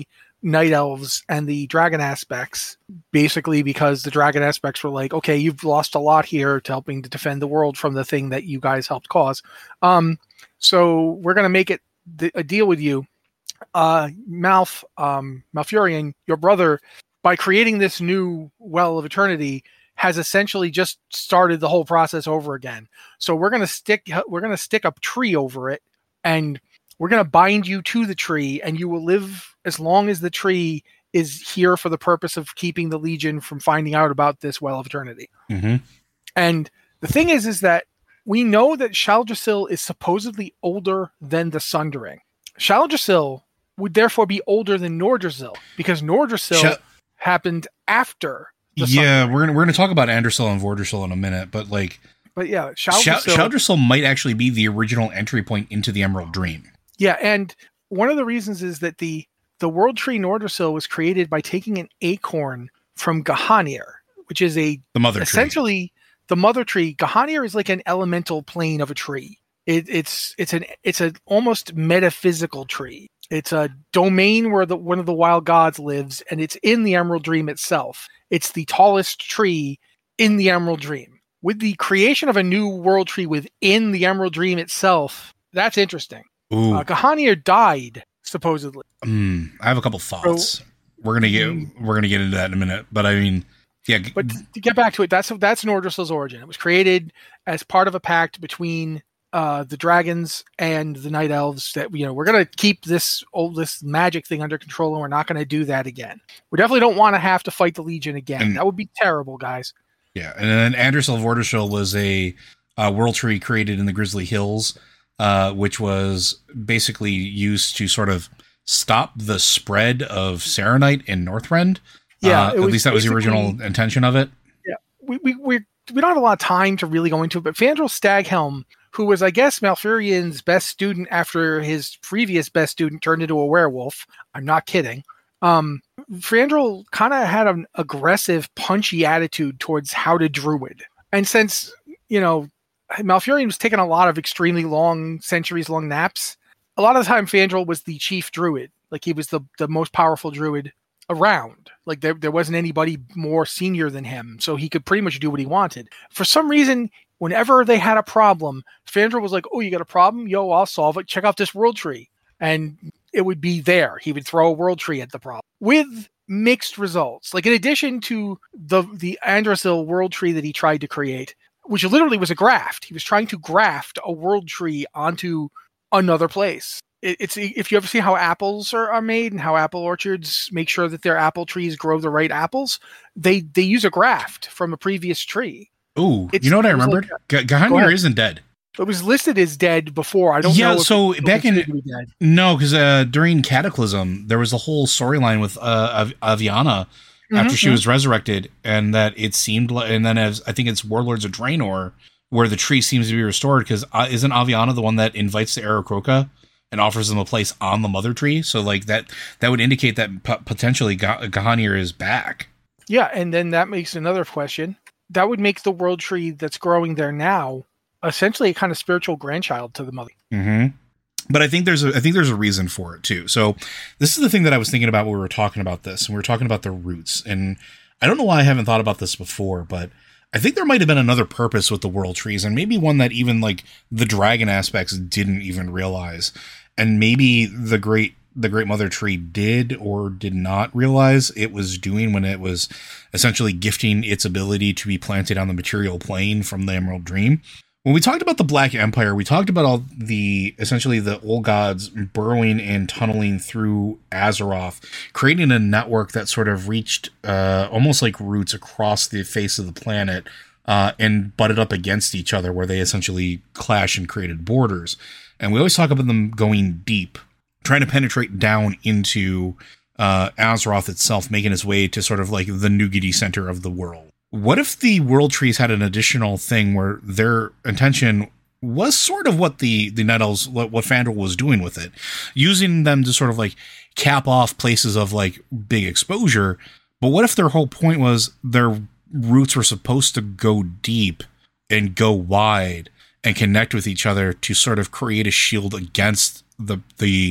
night elves and the dragon aspects, basically because the dragon aspects were like, okay, you've lost a lot here to helping to defend the world from the thing that you guys helped cause. Um, so we're going to make it th- a deal with you. Uh, Malf, um, Malfurion, your brother, by creating this new Well of Eternity, has essentially just started the whole process over again. So we're going to stick, we're going to stick a tree over it, and we're going to bind you to the tree, and you will live as long as the tree is here for the purpose of keeping the Legion from finding out about this Well of Eternity. Mm-hmm. And the thing is, is that we know that Shaldrasil is supposedly older than the Sundering. Shaldrasil would therefore be older than Nordrasil, because Nordrasil Sh- happened after the Yeah, Sundering. we're gonna, we're going to talk about Androssil and Vordrasil in a minute, but like, But yeah, Shaldrasil, Shaldrasil might actually be the original entry point into the Emerald Dream. Yeah, and one of the reasons is that the the World Tree Nordrasil was created by taking an acorn from Gahanir, which is a the mother essentially tree. the mother tree. Gahanir is like an elemental plane of a tree. It, it's it's an it's an almost metaphysical tree. It's a domain where the one of the wild gods lives, and it's in the Emerald Dream itself. It's the tallest tree in the Emerald Dream. With the creation of a new world tree within the Emerald Dream itself, that's interesting. Ooh. Uh, Gahanir died, supposedly. Mm, I have a couple thoughts. So, we're gonna get mm, we're gonna get into that in a minute, but I mean, yeah. But to get back to it, that's that's Nordrasil's origin. It was created as part of a pact between uh, the dragons and the night elves that, you know, we're gonna keep this old this magic thing under control, and we're not gonna do that again. We definitely don't want to have to fight the Legion again. And, that would be terrible, guys. Yeah, and then Androssil Vordrasil was a uh, world tree created in the Grizzly Hills, uh, which was basically used to sort of stop the spread of Serenite in Northrend. Yeah, uh, at least that was the original intention of it. Yeah, we we we we don't have a lot of time to really go into it, but Fandral Staghelm, who was, I guess, Malfurion's best student after his previous best student turned into a werewolf. I'm not kidding. Um, Fandral kind of had an aggressive, punchy attitude towards how to druid. And since, you know, Malfurion was taking a lot of extremely long, centuries-long naps, a lot of the time Fandral was the chief druid. Like, he was the, the most powerful druid around. Like, there, there wasn't anybody more senior than him, so he could pretty much do what he wanted. For some reason, whenever they had a problem, Fandral was like, oh, you got a problem? Yo, I'll solve it. Check out this world tree. And it would be there. He would throw a world tree at the problem with mixed results. Like, in addition to the the Androssil world tree that he tried to create, which literally was a graft. He was trying to graft a world tree onto another place. It, it's if you ever see how apples are, are made and how apple orchards make sure that their apple trees grow the right apples, they they use a graft from a previous tree. Ooh, it's, you know what I remembered? Like, Gahanir isn't dead. It was listed as dead before. I don't yeah, know. Yeah, so it, back in no, because uh, during Cataclysm, there was a whole storyline with uh, Av- Aviana mm-hmm, after she mm-hmm. was resurrected, and that it seemed like, and then as I think it's Warlords of Draenor, where the tree seems to be restored, because uh, isn't Aviana the one that invites the Aarakocra and offers them a place on the mother tree? So like that, that would indicate that p- potentially Ga- Gahanir is back. Yeah, and then that makes another question. That would make the world tree that's growing there now essentially a kind of spiritual grandchild to the mother. Mm-hmm. But I think there's a I think there's a reason for it too. So this is the thing that I was thinking about when we were talking about this, and we were talking about the roots. And I don't know why I haven't thought about this before, but I think there might have been another purpose with the world trees, and maybe one that even like the dragon aspects didn't even realize. And maybe the great the Great Mother Tree did or did not realize it was doing when it was essentially gifting its ability to be planted on the material plane from the Emerald Dream. When we talked about the Black Empire, we talked about all the, essentially the old gods burrowing and tunneling through Azeroth, creating a network that sort of reached uh, almost like roots across the face of the planet uh, and butted up against each other, where they essentially clash and created borders. And we always talk about them going deep, trying to penetrate down into uh, Azeroth itself, making its way to sort of like the Nugedi center of the world. What if the world trees had an additional thing where their intention was sort of what the, the Night Elves, what, what Fandral was doing with it, using them to sort of like cap off places of like big exposure. But what if their whole point was their roots were supposed to go deep and go wide and connect with each other to sort of create a shield against the, the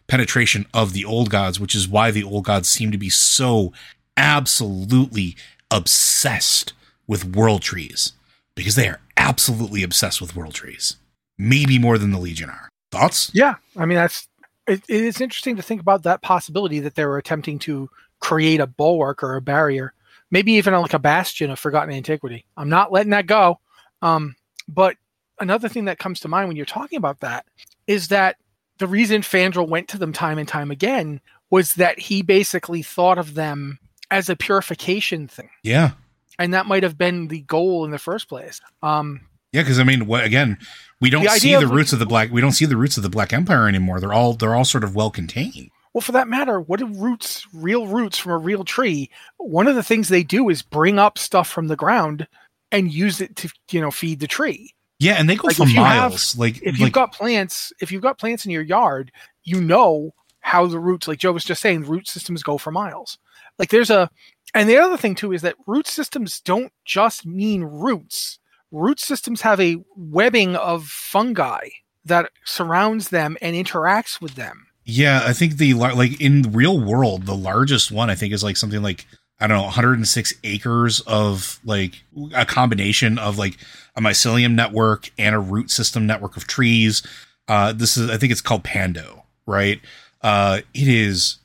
penetration of the old gods, which is why the old gods seem to be so absolutely obsessed with world trees, because they are absolutely obsessed with world trees, maybe more than the Legion are. Thoughts? Yeah, I mean, that's it, it's interesting to think about that possibility that they were attempting to create a bulwark or a barrier, maybe even like a bastion of forgotten antiquity. I'm not letting that go. Um, but another thing that comes to mind when you're talking about that is that the reason Fandral went to them time and time again was that he basically thought of them as a purification thing. Yeah. And that might have been the goal in the first place. Um, yeah, because I mean, what, again, we don't the see the of, roots of the black. We don't see the roots of the Black Empire anymore. They're all they're all sort of well contained. Well, for that matter, what are roots? Real roots from a real tree. One of the things they do is bring up stuff from the ground and use it to, you know, feed the tree. Yeah, and they go like for miles. Have, like if like, you've got plants, if you've got plants in your yard, you know how the roots. Like Joe was just saying, root systems go for miles. Like there's a. And the other thing, too, is that root systems don't just mean roots. Root systems have a webbing of fungi that surrounds them and interacts with them. Yeah, I think the, like, in the real world, the largest one, I think, is like something like, I don't know, one hundred six acres of, like, a combination of, like, a mycelium network and a root system network of trees. Uh, this is, I think it's called Pando, right? Uh, it is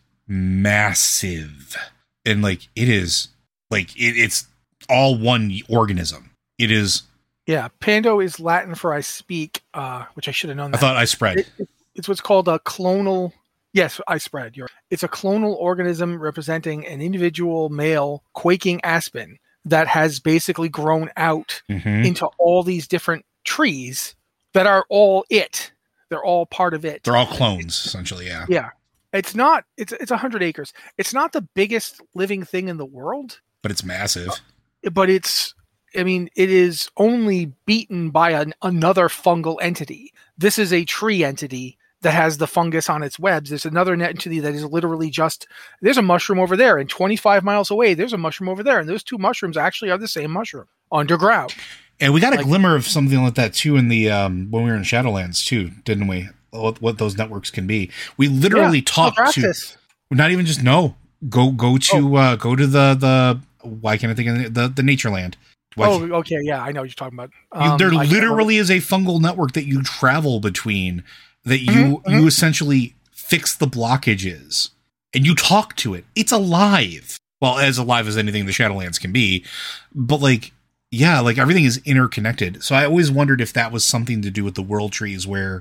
massive. And like it is like it, it's all one organism. It is. Yeah. Pando is Latin for I speak, uh, which I should have known. That. I thought I spread. It, it, it's what's called a clonal. Yes, I spread. You're, it's a clonal organism representing an individual male quaking aspen that has basically grown out mm-hmm. into all these different trees that are all it. They're all part of it. They're all clones, essentially. Yeah. Yeah. It's not, it's it's one hundred acres. It's not the biggest living thing in the world. But it's massive. But it's, I mean, it is only beaten by an, another fungal entity. This is a tree entity that has the fungus on its webs. There's another entity that is literally just, there's a mushroom over there, and twenty-five miles away, there's a mushroom over there. And those two mushrooms actually are the same mushroom underground. And we got a like, glimmer of something like that too in the, um, when we were in Shadowlands too, didn't we? What, what those networks can be. We literally yeah, talked to, not even just no, go go to oh. uh, go to the the why can't I think of the the, the Natureland? Why oh, okay, yeah, I know what you're talking about. Um, you, there literally is a fungal network that you travel between that you mm-hmm, you mm-hmm. essentially fix the blockages and you talk to it. It's alive. Well, as alive as anything the Shadowlands can be, but like yeah, like everything is interconnected. So I always wondered if that was something to do with the world trees where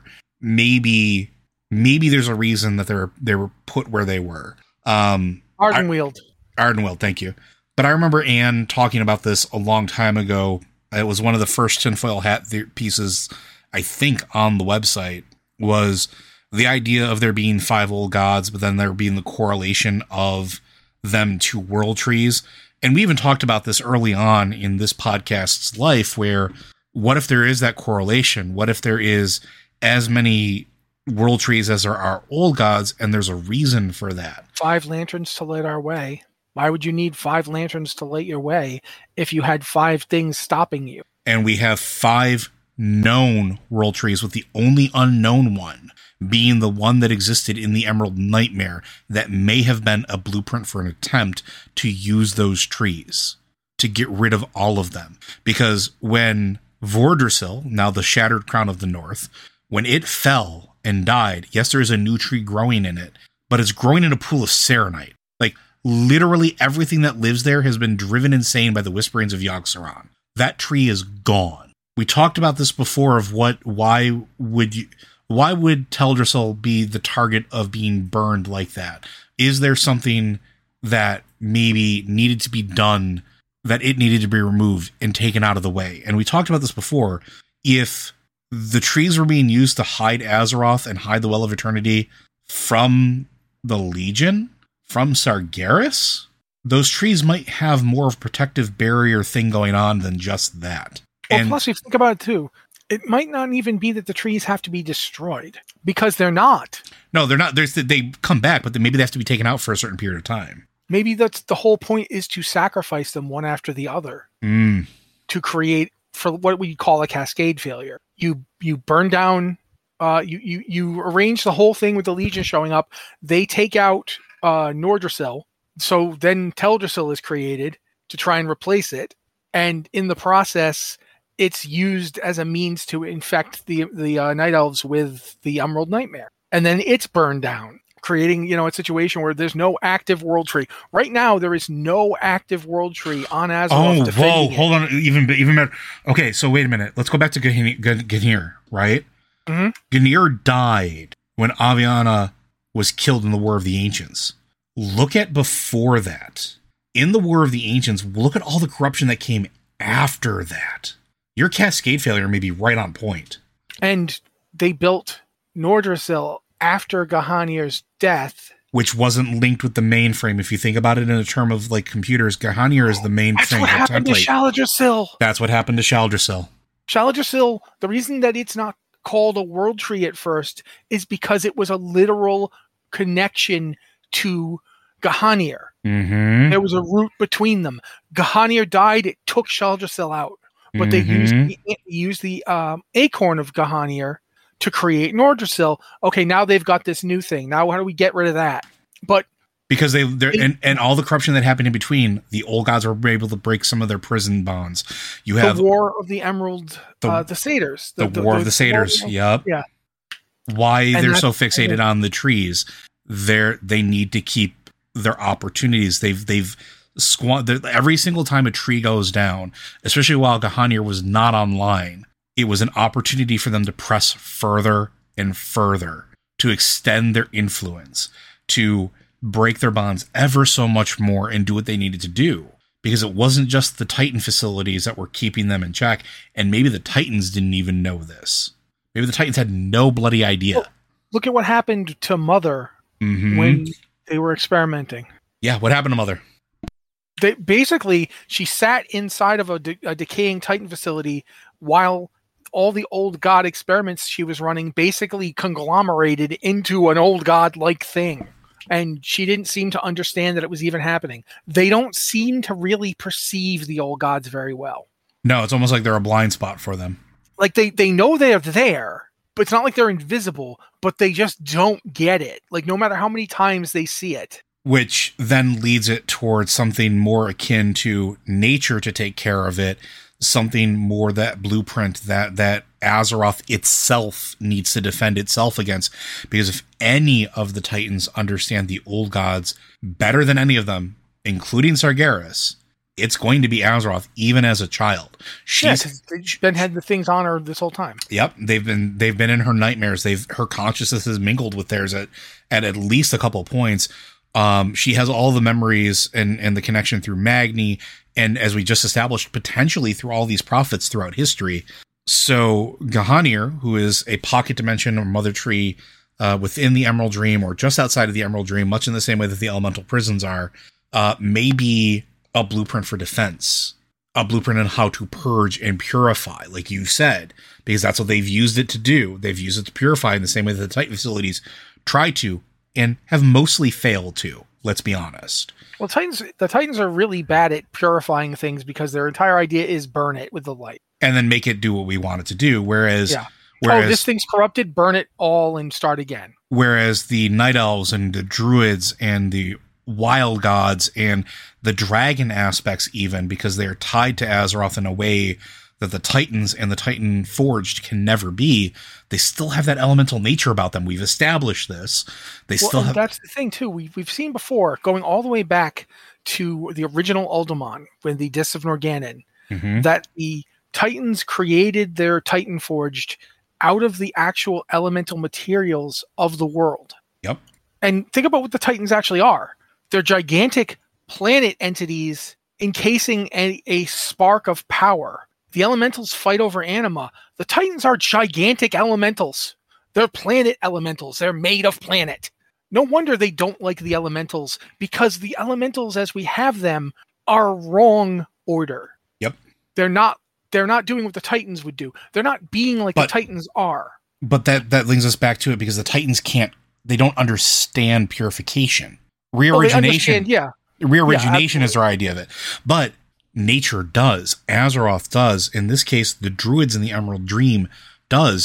maybe maybe there's a reason that they're they were put where they were. Um Ardenweald. Ardenweald, thank you. But I remember Anne talking about this a long time ago. It was one of the first tinfoil hat th- pieces, I think, on the website, was the idea of there being five old gods, but then there being the correlation of them to world trees. And we even talked about this early on in this podcast's life, where what if there is that correlation? What if there is as many world trees as there are old gods, and there's a reason for that? Five lanterns to light our way. Why would you need five lanterns to light your way if you had five things stopping you? And we have five known world trees, with the only unknown one being the one that existed in the Emerald Nightmare that may have been a blueprint for an attempt to use those trees to get rid of all of them. Because when Vordrasil, now the Shattered Crown of the North, when it fell and died, yes, there is a new tree growing in it, but it's growing in a pool of Serenite. Like, literally everything that lives there has been driven insane by the whisperings of Yogg-Saron. That tree is gone. We talked about this before of what, why would you, why would Teldrassil be the target of being burned like that? Is there something that maybe needed to be done, that it needed to be removed and taken out of the way? And we talked about this before. If the trees were being used to hide Azeroth and hide the Well of Eternity from the Legion, from Sargeras, those trees might have more of a protective barrier thing going on than just that. Well, and plus, if you think about it too, it might not even be that the trees have to be destroyed, because they're not. No, they're not. There's, they come back, but maybe they have to be taken out for a certain period of time. Maybe that's the whole point, is to sacrifice them one after the other mm. to create, for what we call a cascade failure. You you burn down Uh, you, you, you arrange the whole thing with the Legion showing up. They take out uh, Nordrassil. So then Teldrassil is created to try and replace it. And in the process, it's used as a means to infect the the uh, Night Elves with the Emerald Nightmare. And then it's burned down, creating, you know, a situation where there's no active world tree. Right now, there is no active world tree on Azeroth. Oh, whoa, hold on. Even, even better. Okay, so wait a minute. Let's go back to Ganir, right? Mm-hmm. Ganir died when Aviana was killed in the War of the Ancients. Look at before that. In the War of the Ancients, look at all the corruption that came after that. Your cascade failure may be right on point. And they built Nordrassil after Gahanir's death. Which wasn't linked with the mainframe. If you think about it in a term of like computers, Gahanir is the main That's thing. What happened template. to Shaldrassil. That's what happened to Shaldrassil. Shaldrassil, the reason that it's not called a world tree at first is because it was a literal connection to Gahanir. Mm-hmm. There was a root between them. Gahanir died, it took Shaldrassil out. But they Mm-hmm. used the, used the um, acorn of Gahanir to create Nordrassil. Okay, now they've got this new thing. Now how do we get rid of that? But because they they're, and, and all the corruption that happened in between, the old gods were able to break some of their prison bonds. You the have War of the Emerald, the, uh, the Satyrs. The, the War the, of the Satyrs, war, yep. Yeah. Why And they're so that's- fixated on the trees. They're, they need to keep their opportunities. They've they've squan- every single time a tree goes down, especially while Gahanir was not online, it was an opportunity for them to press further and further, to extend their influence, to break their bonds ever so much more and do what they needed to do. Because it wasn't just the Titan facilities that were keeping them in check, and maybe the Titans didn't even know this. Maybe the Titans had no bloody idea. Well, look at what happened to Mother Mm-hmm. when they were experimenting. Yeah, what happened to Mother? They, basically, she sat inside of a, de- a decaying Titan facility while all the old god experiments she was running basically conglomerated into an old god-like thing. And she didn't seem to understand that it was even happening. They don't seem to really perceive the old gods very well. No, it's almost like they're a blind spot for them. Like, they, they know they're there, but it's not like they're invisible, but they just don't get it. Like, no matter how many times they see it. Which then leads it towards something more akin to nature to take care of it, something more that blueprint that that Azeroth itself needs to defend itself against. Because if any of the Titans understand the old gods better than any of them, including Sargeras, it's going to be Azeroth, even as a child. She's yeah, they've been had the things on her this whole time. Yep, they've been they've been in her nightmares. They've her consciousness has mingled with theirs at at, at least a couple of points. Um, she has all the memories and, and the connection through Magni, and as we just established, potentially through all these prophets throughout history. So Gahanir, who is a pocket dimension or mother tree uh, within the Emerald Dream or just outside of the Emerald Dream, much in the same way that the elemental prisons are, uh, may be a blueprint for defense, a blueprint on how to purge and purify, like you said, because that's what they've used it to do. They've used it to purify in the same way that the Titan facilities try to, and have mostly failed to, let's be honest. Well, Titans, the Titans are really bad at purifying things because their entire idea is burn it with the light. And then make it do what we want it to do. Whereas, yeah. whereas oh, this thing's corrupted, burn it all and start again. Whereas the Night Elves and the Druids and the Wild Gods and the Dragon aspects even, because they're tied to Azeroth in a way that the Titans and the Titan Forged can never be, they still have that elemental nature about them. We've established this. They well, still have. That's the thing too. We've we've seen before, going all the way back to the original Uldaman, when the Discs of Norgannon, mm-hmm. that the Titans created their Titan Forged out of the actual elemental materials of the world. Yep. And think about what the Titans actually are. They're gigantic planet entities encasing a, a spark of power. The elementals fight over anima. The Titans are gigantic elementals. They're planet elementals. They're made of planet. No wonder they don't like the elementals, because the elementals as we have them are wrong order. Yep. They're not they're not doing what the Titans would do. They're not being like but, the Titans are. But that, that links us back to it, because the Titans can't, they don't understand purification. Reorigination. Oh, yeah. Reorigination yeah, is their idea of it. But nature does. Azeroth does. In this case, the Druids in the Emerald Dream does.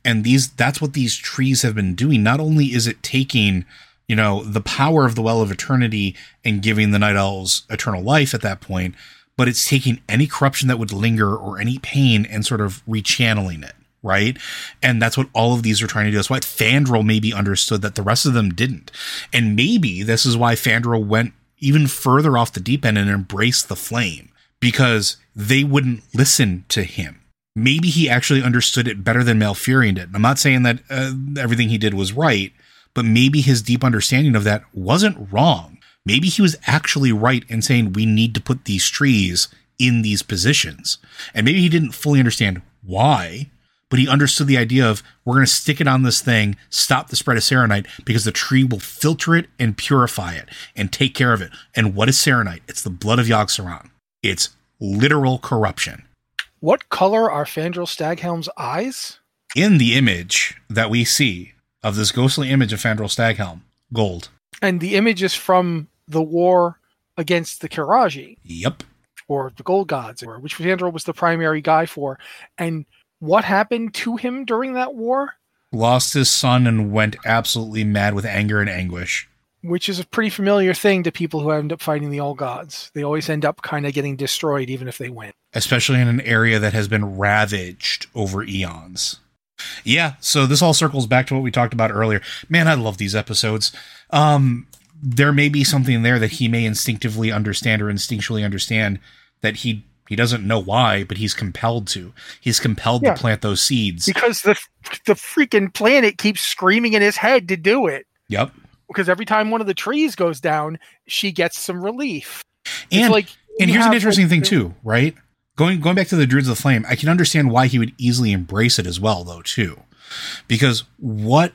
And these, that's what these trees have been doing. Not only is it taking, you know, the power of the Well of Eternity and giving the Night Elves eternal life at that point, but it's taking any corruption that would linger or any pain and sort of rechanneling it, right? And that's what all of these are trying to do. That's why Fandral maybe understood that the rest of them didn't. And maybe this is why Fandral went even further off the deep end and embraced the flame, because they wouldn't listen to him. Maybe he actually understood it better than Malfurion did. I'm not saying that uh, everything he did was right, but maybe his deep understanding of that wasn't wrong. Maybe he was actually right in saying we need to put these trees in these positions. And maybe he didn't fully understand why, but he understood the idea of we're going to stick it on this thing, stop the spread of Serenite, because the tree will filter it and purify it and take care of it. And what is Serenite? It's the blood of Yogg-Saron. It's literal corruption. What color are Fandral Staghelm's eyes? In the image that we see of this ghostly image of Fandral Staghelm, gold. And the image is from the war against the Kiraji. Yep. Or the Gold Gods, or which Fandral was the primary guy for. And what happened to him during that war? Lost his son and went absolutely mad with anger and anguish. Which is a pretty familiar thing to people who end up fighting the Old Gods. They always end up kind of getting destroyed, even if they win. Especially in an area that has been ravaged over eons. Yeah, so this all circles back to what we talked about earlier. Man, I love these episodes. Um, there may be something there that he may instinctively understand or instinctually understand that he he doesn't know why, but he's compelled to. He's compelled yeah. to plant those seeds. Because the the freaking planet keeps screaming in his head to do it. Yep. Because every time one of the trees goes down, she gets some relief. And, it's like and here's an interesting thing too, right? Going going back to the Druids of the Flame, I can understand why he would easily embrace it as well, though, too. Because what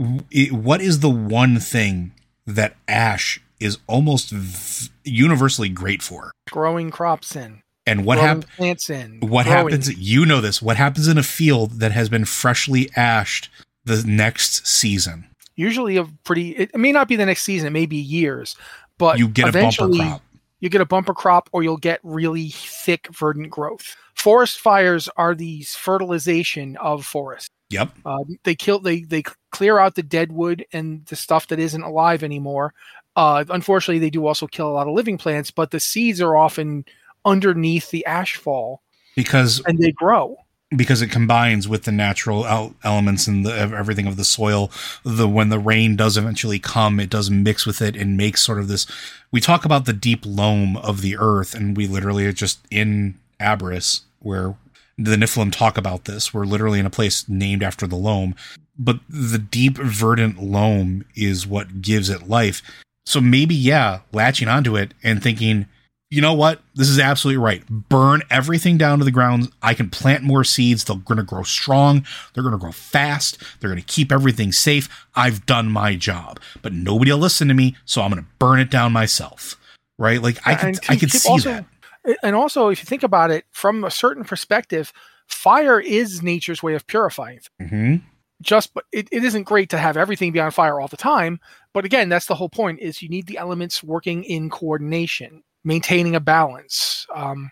what is the one thing that Ash is almost v- universally great for? Growing crops in. And what happens? Plants in. What growing. happens? You know this. What happens in a field that has been freshly ashed the next season? Usually a pretty, it may not be the next season, it may be years, but you get a bumper crop. You get a bumper crop or you'll get really thick verdant growth. Forest fires are the fertilization of forests. Yep. Uh, they kill, they, they clear out the dead wood and the stuff that isn't alive anymore. Uh, unfortunately, they do also kill a lot of living plants, but the seeds are often underneath the ashfall because and they grow. Because it combines with the natural el- elements and the, everything of the soil. The when the rain does eventually come, it does mix with it and makes sort of this. We talk about the deep loam of the earth, and we literally are just in Abyss, where the Niflheim talk about this. We're literally in a place named after the loam, but the deep verdant loam is what gives it life. So maybe, yeah, latching onto it and thinking, you know what? This is absolutely right. Burn everything down to the ground. I can plant more seeds. They're going to grow strong. They're going to grow fast. They're going to keep everything safe. I've done my job, but nobody will listen to me, so I'm going to burn it down myself. Right? Like I could, I could see also, that. And also, if you think about it from a certain perspective, fire is nature's way of purifying. Mm-hmm. Just, but it, it isn't great to have everything be on fire all the time. But again, that's the whole point: is you need the elements working in coordination, maintaining a balance. Um,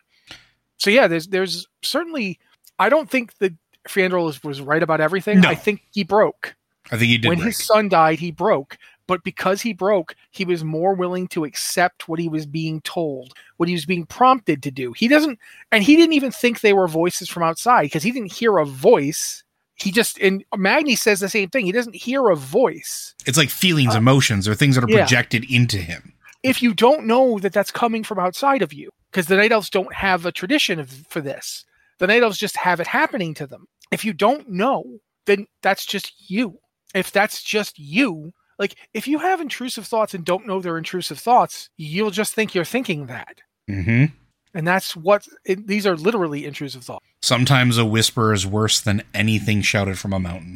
so yeah, there's there's certainly, I don't think that Fandral was, was right about everything. No. I think he broke. I think he did. When break. his son died, he broke. But because he broke, he was more willing to accept what he was being told, what he was being prompted to do. He doesn't, and he didn't even think they were voices from outside because he didn't hear a voice. He just, and Magni says the same thing. He doesn't hear a voice. It's like feelings, uh, emotions, or things that are yeah. projected into him. If you don't know that that's coming from outside of you, because the Night Elves don't have a tradition of, for this. The Night Elves just have it happening to them. If you don't know, then that's just you. If that's just you, like if you have intrusive thoughts and don't know they're intrusive thoughts, you'll just think you're thinking that. Mm-hmm. And that's what, it, these are literally intrusive thoughts. Sometimes a whisper is worse than anything shouted from a mountain.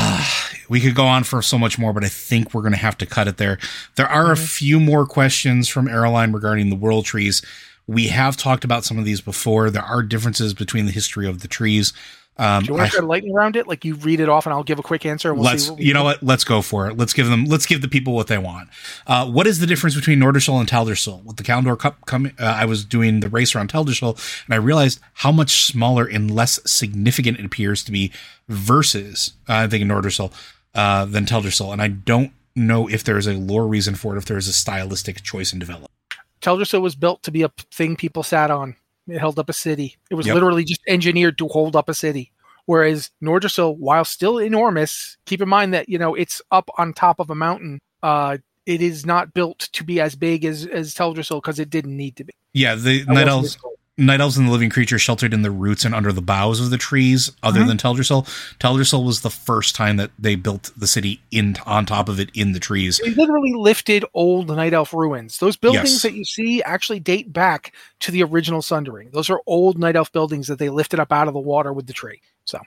We could go on for so much more, but I think we're going to have to cut it there. There are mm-hmm. a few more questions from Aeroline regarding the world trees. We have talked about some of these before. There are differences between the history of the trees. Um, Do you want to try lightning around it? Like you read it off and I'll give a quick answer. And we'll let's, see what we you know do. what? Let's go for it. Let's give them, let's give the people what they want. Uh, what is the difference between Nordersil and Taldersil? With the Kalimdor Cup coming, uh, I was doing the race around Taldersil and I realized how much smaller and less significant it appears to be versus, uh, I think Nordersil, uh, than Taldersil. And I don't know if there is a lore reason for it, if there is a stylistic choice in development. Taldersil was built to be a thing people sat on. It held up a city. It was Yep. literally just engineered to hold up a city. Whereas Nordersil, while still enormous, keep in mind that, you know, it's up on top of a mountain. Uh, it is not built to be as big as, as Taldersil because it didn't need to be. Yeah, the That Night wasn't Elves, his goal. Night Elves and the Living Creatures sheltered in the roots and under the boughs of the trees, other Mhm. than Taldersil. Taldersil was the first time that they built the city in on top of it in the trees. They literally lifted old Night Elf ruins. Those buildings Yes. that you see actually date back to the original Sundering. Those are old Night Elf buildings that they lifted up out of the water with the tree. So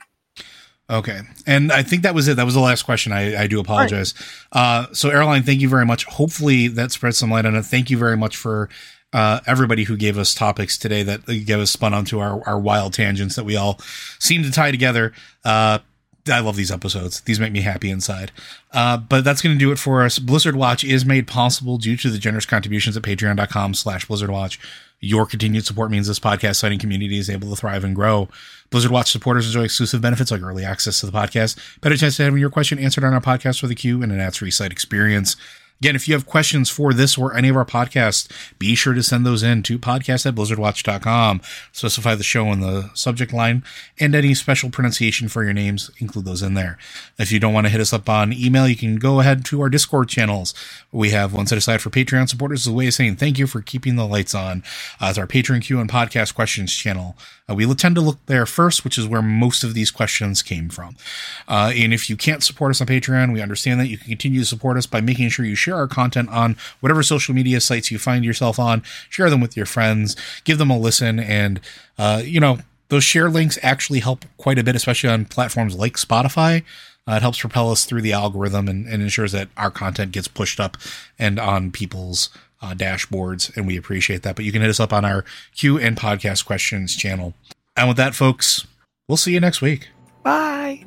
Okay. And I think that was it. That was the last question. I, I do apologize. Uh, so Airline, thank you very much. Hopefully that spreads some light on it. Thank you very much for uh, everybody who gave us topics today that gave us spun onto our, our wild tangents that we all seem to tie together. Uh, I love these episodes. These make me happy inside. Uh, but that's going to do it for us. Blizzard Watch is made possible due to the generous contributions at patreon.com slash Blizzard Watch. Your continued support means this podcast site and community is able to thrive and grow. Blizzard Watch supporters enjoy exclusive benefits like early access to the podcast, better chance to having your question answered on our podcast with a queue, and an ad-free site experience. Again, if you have questions for this or any of our podcasts, be sure to send those in to podcast at blizzard watch dot com. Specify the show in the subject line, and any special pronunciation for your names, include those in there. If you don't want to hit us up on email, you can go ahead to our Discord channels. We have one set aside for Patreon supporters as a way of saying thank you for keeping the lights on. Uh, it's our Patreon Q and Podcast Questions channel. Uh, we tend to look there first, which is where most of these questions came from. Uh, and if you can't support us on Patreon, we understand that you can continue to support us by making sure you share our content on whatever social media sites you find yourself on. Share them with your friends, give them a listen, and, uh, you know, those share links actually help quite a bit, especially on platforms like Spotify. Uh, it helps propel us through the algorithm and, and ensures that our content gets pushed up and on people's uh, dashboards, and we appreciate that. But you can hit us up on our Q and Podcast Questions channel. And with that, folks, we'll see you next week. bye.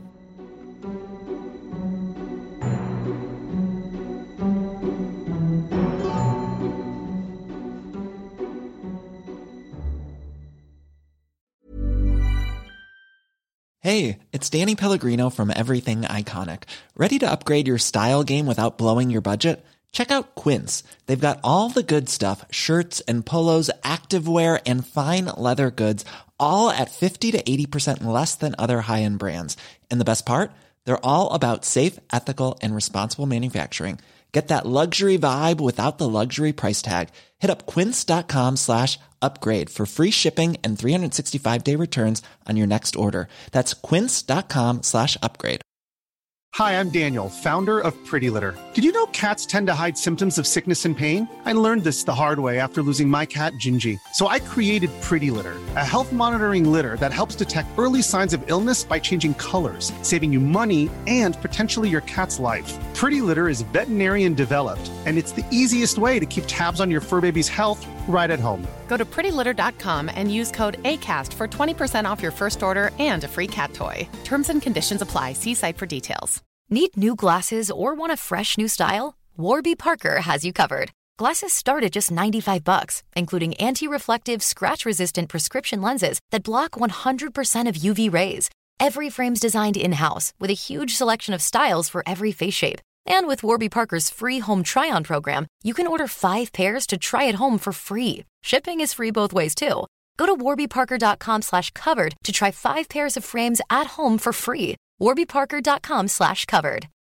Hey, it's Danny Pellegrino from Everything Iconic. Ready to upgrade your style game without blowing your budget? Check out Quince. They've got all the good stuff, shirts and polos, activewear, and fine leather goods, all at fifty to eighty percent less than other high-end brands. And the best part? They're all about safe, ethical, and responsible manufacturing. Get that luxury vibe without the luxury price tag. Hit up quince.com slash upgrade for free shipping and three sixty-five day returns on your next order. That's quince.com slash upgrade. Hi, I'm Daniel, founder of Pretty Litter. Did you know cats tend to hide symptoms of sickness and pain? I learned this the hard way after losing my cat, Gingy. So I created Pretty Litter, a health monitoring litter that helps detect early signs of illness by changing colors, saving you money and potentially your cat's life. Pretty Litter is veterinarian developed, and it's the easiest way to keep tabs on your fur baby's health right at home. Go to pretty litter dot com and use code ACAST for twenty percent off your first order and a free cat toy. Terms and conditions apply. See site for details. Need new glasses or want a fresh new style? Warby Parker has you covered. Glasses start at just ninety-five bucks, including anti-reflective, scratch-resistant prescription lenses that block one hundred percent of U V rays. Every frame's designed in-house with a huge selection of styles for every face shape. And with Warby Parker's free home try-on program, you can order five pairs to try at home for free. Shipping is free both ways, too. Go to warby parker dot com slash covered to try five pairs of frames at home for free. warby parker dot com slash covered.